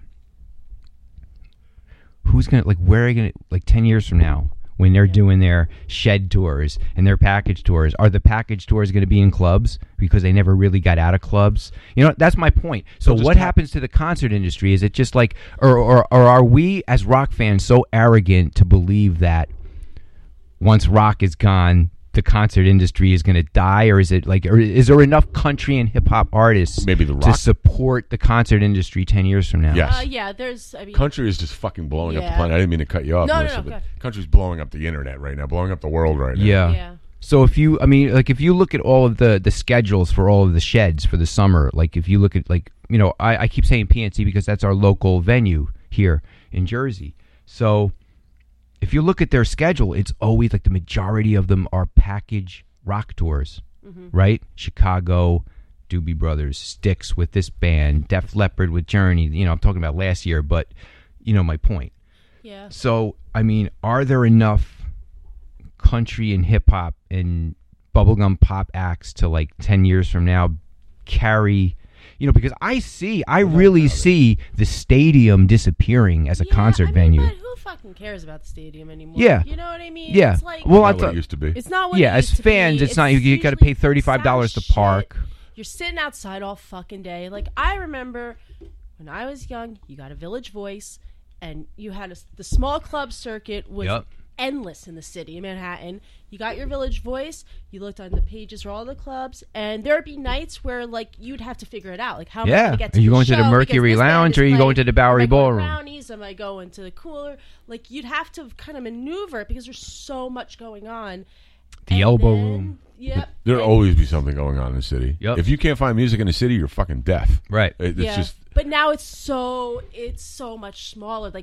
Speaker 1: who's gonna where are you gonna 10 years from now when they're doing their shed tours and their package tours, are the package tours going to be in clubs because they never really got out of clubs? You know, that's my point. So
Speaker 2: just
Speaker 1: what happens to the concert industry? Is it just like, or are we as rock fans so arrogant to believe that once rock is gone, the concert industry is going to die? Or is it or is there enough country and hip hop artists
Speaker 2: Maybe the
Speaker 1: to
Speaker 2: rock-
Speaker 1: support the concert industry 10 years from now?
Speaker 2: Yes.
Speaker 4: Yeah, there's, I mean,
Speaker 2: Country is just fucking blowing up the
Speaker 4: Yeah.
Speaker 2: planet. I didn't mean to cut you off,
Speaker 4: No, no,
Speaker 2: Melissa,
Speaker 4: no,
Speaker 2: but
Speaker 4: go ahead.
Speaker 2: country's blowing up the internet right now, blowing up the world right now.
Speaker 1: Yeah.
Speaker 4: yeah.
Speaker 1: So if you look at all of the schedules for all of the sheds for the summer, like if you look at I keep saying PNC because that's our local venue here in Jersey. So if you look at their schedule, it's always like the majority of them are package rock tours, right? Chicago, Doobie Brothers, Styx with this band, Def Leppard with Journey. You know, I'm talking about last year, but you know my point.
Speaker 4: Yeah.
Speaker 1: So, I mean, are there enough country and hip hop and bubblegum pop acts to 10 years from now carry, because I really see the stadium disappearing as a concert venue.
Speaker 4: But who fucking cares about the stadium anymore?
Speaker 1: Yeah.
Speaker 4: You know what I mean?
Speaker 1: Yeah.
Speaker 4: It's like,
Speaker 1: Well,
Speaker 2: Not
Speaker 1: I
Speaker 2: what
Speaker 1: thought,
Speaker 2: it used to be.
Speaker 4: it's not what
Speaker 1: yeah,
Speaker 4: it
Speaker 1: as
Speaker 4: used to
Speaker 1: fans,
Speaker 4: be.
Speaker 1: it's not, you got to pay
Speaker 4: usually
Speaker 1: $35 to
Speaker 4: sound
Speaker 1: park.
Speaker 4: shit. You're sitting outside all fucking day. Like, I remember when I was young, you got a Village Voice, and you had the small club circuit was
Speaker 1: Yep.
Speaker 4: endless in the city of Manhattan. You got your Village Voice, you looked on the pages for all the clubs, and there'd be nights where you'd have to figure it out. Like, how am I
Speaker 1: Yeah.
Speaker 4: going to get to
Speaker 1: Are you
Speaker 4: the
Speaker 1: going to the
Speaker 4: show
Speaker 1: Mercury
Speaker 4: because this band
Speaker 1: Lounge
Speaker 4: is
Speaker 1: or are you
Speaker 4: playing?
Speaker 1: going to the Bowery
Speaker 4: Am I going
Speaker 1: Ballroom?
Speaker 4: Brownies? Am I going to the Cooler? Like, you'd have to kind of maneuver because there's so much going on.
Speaker 1: The
Speaker 4: And
Speaker 1: Elbow
Speaker 4: then-
Speaker 1: Room.
Speaker 4: Yep.
Speaker 2: There'll
Speaker 4: And-
Speaker 2: always be something going on in the city.
Speaker 1: Yep.
Speaker 2: If you can't find music in the city, you're fucking deaf.
Speaker 1: Right.
Speaker 2: It's just
Speaker 4: but now it's so much smaller.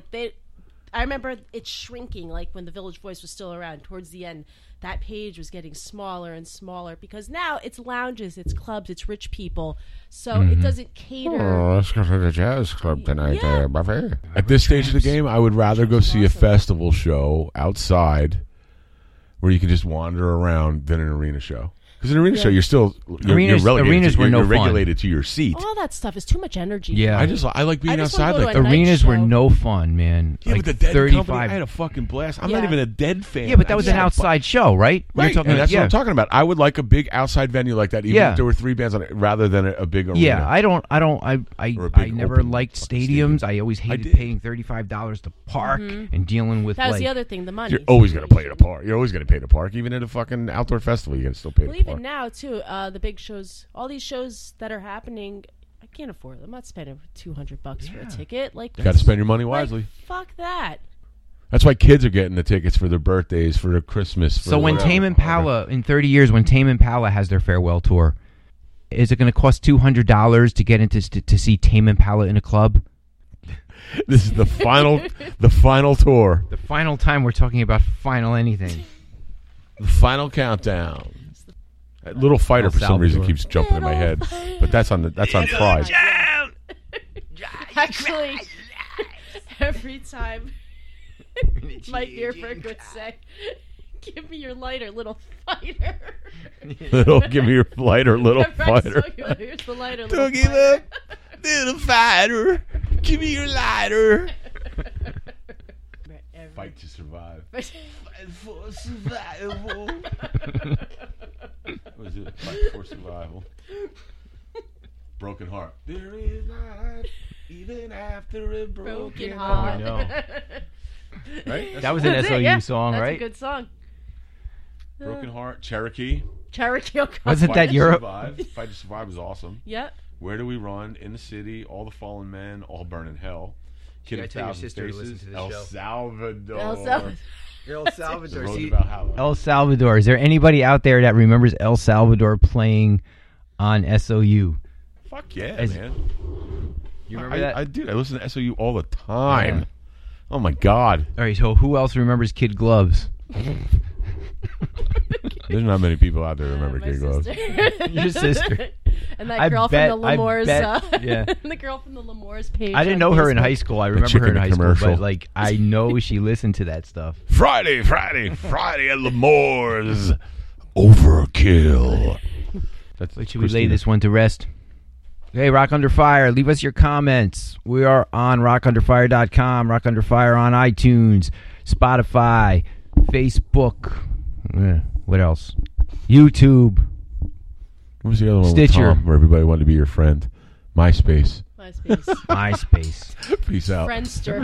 Speaker 4: I remember it shrinking. Like when the Village Voice was still around, towards the end, that page was getting smaller and smaller because now it's lounges, it's clubs, it's rich people. So it doesn't cater.
Speaker 2: let's go to the jazz club tonight,
Speaker 4: Yeah.
Speaker 2: Buffet. At this stage of the game, I would rather go see a festival show outside where you can just wander around than an arena show. Because in an arena show, you're still you're
Speaker 1: Arenas
Speaker 2: relegated.
Speaker 1: were no
Speaker 2: You're
Speaker 1: fun.
Speaker 2: regulated to your seat.
Speaker 4: All that stuff is too much energy.
Speaker 1: Yeah.
Speaker 2: I like being
Speaker 4: I just wanna
Speaker 2: outside
Speaker 4: go
Speaker 2: like
Speaker 4: to a
Speaker 2: that.
Speaker 4: night
Speaker 1: Arenas were
Speaker 4: show.
Speaker 1: no fun, man.
Speaker 2: Yeah,
Speaker 1: like
Speaker 2: but the Dead
Speaker 1: 35.
Speaker 2: Company, I had a fucking blast. I'm not
Speaker 4: Yeah.
Speaker 2: even a Dead fan.
Speaker 1: Yeah, but that was
Speaker 2: I
Speaker 1: an
Speaker 2: just had
Speaker 1: outside show, right? We were
Speaker 2: Right,
Speaker 1: talking
Speaker 2: and that's
Speaker 1: yeah.
Speaker 2: what I'm talking about. I would like a big outside venue like that, even
Speaker 1: Yeah.
Speaker 2: if there were 3 bands on it, rather than a big arena.
Speaker 1: Yeah, I
Speaker 2: Or a big
Speaker 1: never
Speaker 2: open
Speaker 1: liked
Speaker 2: fucking
Speaker 1: stadiums.
Speaker 2: stadium.
Speaker 1: I always hated
Speaker 2: did.
Speaker 1: paying $35 to park and dealing with
Speaker 4: That was
Speaker 1: like
Speaker 4: the other thing, the money.
Speaker 2: You're always going to pay to park. You're always going to pay to park, even at a fucking outdoor festival. You got to still pay
Speaker 4: Well,
Speaker 2: to
Speaker 4: even
Speaker 2: park.
Speaker 4: now too, the big shows, all these shows that are happening, I can't afford them. I'm not spending $200 for a ticket. Like,
Speaker 2: You got to spend your money
Speaker 4: like,
Speaker 2: wisely.
Speaker 4: fuck that.
Speaker 2: That's why kids are getting the tickets for their birthdays, for their Christmas. For
Speaker 1: So when
Speaker 2: whatever.
Speaker 1: Tame Impala in 30 years, when Tame Impala has their farewell tour, is it going to cost $200 to get into to see Tame Impala in a club?
Speaker 2: This is the final, the final tour,
Speaker 1: The final time we're talking about final anything.
Speaker 2: the final countdown. That Little Fighter
Speaker 1: El
Speaker 2: for some reason
Speaker 1: Salvador.
Speaker 2: keeps jumping in my head, but that's on Pride.
Speaker 4: Actually, every time Mike Earberg would say, "Give me your lighter, little fighter."
Speaker 2: Little, give me your lighter, little
Speaker 4: Remember I
Speaker 2: fighter.
Speaker 4: saw you, here's the lighter, little
Speaker 2: Don't give
Speaker 4: fighter.
Speaker 2: up, little fighter. Give me your lighter.
Speaker 4: Every-
Speaker 2: Fight to survive.
Speaker 3: For survival.
Speaker 2: What is it? Fight for survival. Broken heart. There is life even after a
Speaker 4: Broken
Speaker 2: broken
Speaker 4: heart.
Speaker 1: know.
Speaker 2: Right?
Speaker 1: That was an
Speaker 4: That's it,
Speaker 1: SOU
Speaker 4: yeah.
Speaker 1: song,
Speaker 4: That's
Speaker 1: right?
Speaker 4: a good song.
Speaker 2: Broken heart. Cherokee.
Speaker 4: Cherokee O'Connor.
Speaker 1: Wasn't that
Speaker 2: Fight to
Speaker 1: Europe?
Speaker 2: Survive. Fight to survive was awesome.
Speaker 4: Yep.
Speaker 2: Where do we run? In the city. All the fallen men. All burn in hell. Kid
Speaker 1: I
Speaker 2: of
Speaker 1: tell your
Speaker 2: Thousand
Speaker 1: sister to listen
Speaker 2: Faces.
Speaker 1: to this
Speaker 2: El
Speaker 1: show?
Speaker 2: Salvador.
Speaker 4: El Salvador.
Speaker 3: El
Speaker 2: The
Speaker 3: Salvador.
Speaker 2: Road
Speaker 3: See,
Speaker 2: to Valhalla.
Speaker 1: El Salvador. Is there anybody out there that remembers El Salvador playing on SOU?
Speaker 2: Fuck yeah,
Speaker 1: As-
Speaker 2: man.
Speaker 1: You remember that?
Speaker 2: I did. I listen to SOU all the time.
Speaker 1: Yeah.
Speaker 2: Oh my god.
Speaker 1: All right, so who else remembers Kid Gloves?
Speaker 2: There's not many people out there who remember
Speaker 4: My
Speaker 2: Kid Gloves.
Speaker 4: sister.
Speaker 1: Your sister.
Speaker 4: And that
Speaker 1: I
Speaker 4: girl
Speaker 1: bet-
Speaker 4: from the
Speaker 1: I
Speaker 4: Lemurs.
Speaker 1: bet, yeah.
Speaker 4: The girl from the Lemurs page.
Speaker 1: I didn't
Speaker 4: on
Speaker 1: know her in
Speaker 4: Facebook.
Speaker 1: high school. I remember
Speaker 2: chick
Speaker 1: her in
Speaker 2: in the
Speaker 1: high school,
Speaker 2: commercial.
Speaker 1: but like I know she listened to that stuff.
Speaker 2: Friday at Lemore's. Overkill. That's
Speaker 1: But should we lay
Speaker 2: Christina.
Speaker 1: this one to rest? Hey, Rock Under Fire, leave us your comments. We are on rockunderfire.com, Rock Under Fire on iTunes, Spotify, Facebook. What else? YouTube.
Speaker 2: What was the other one
Speaker 1: Stitcher.
Speaker 2: with Tom, where everybody wanted to be your friend? MySpace.
Speaker 4: MySpace.
Speaker 1: MySpace.
Speaker 2: Peace out.
Speaker 4: Friendster.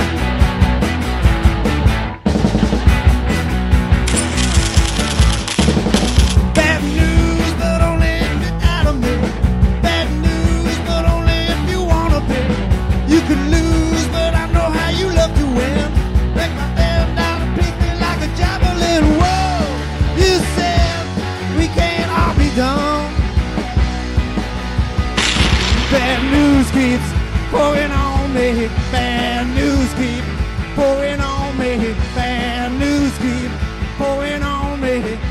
Speaker 3: Bad news, but only if you're out of me. Bad news, but only if you wanna be. You could lose, but I know how you love to win. Break my head down and pick me like a javelin. Whoa, you said we can't all be done. Bad news keeps pouring on me. Bad news keeps pouring on me. Bad news keeps pouring on me.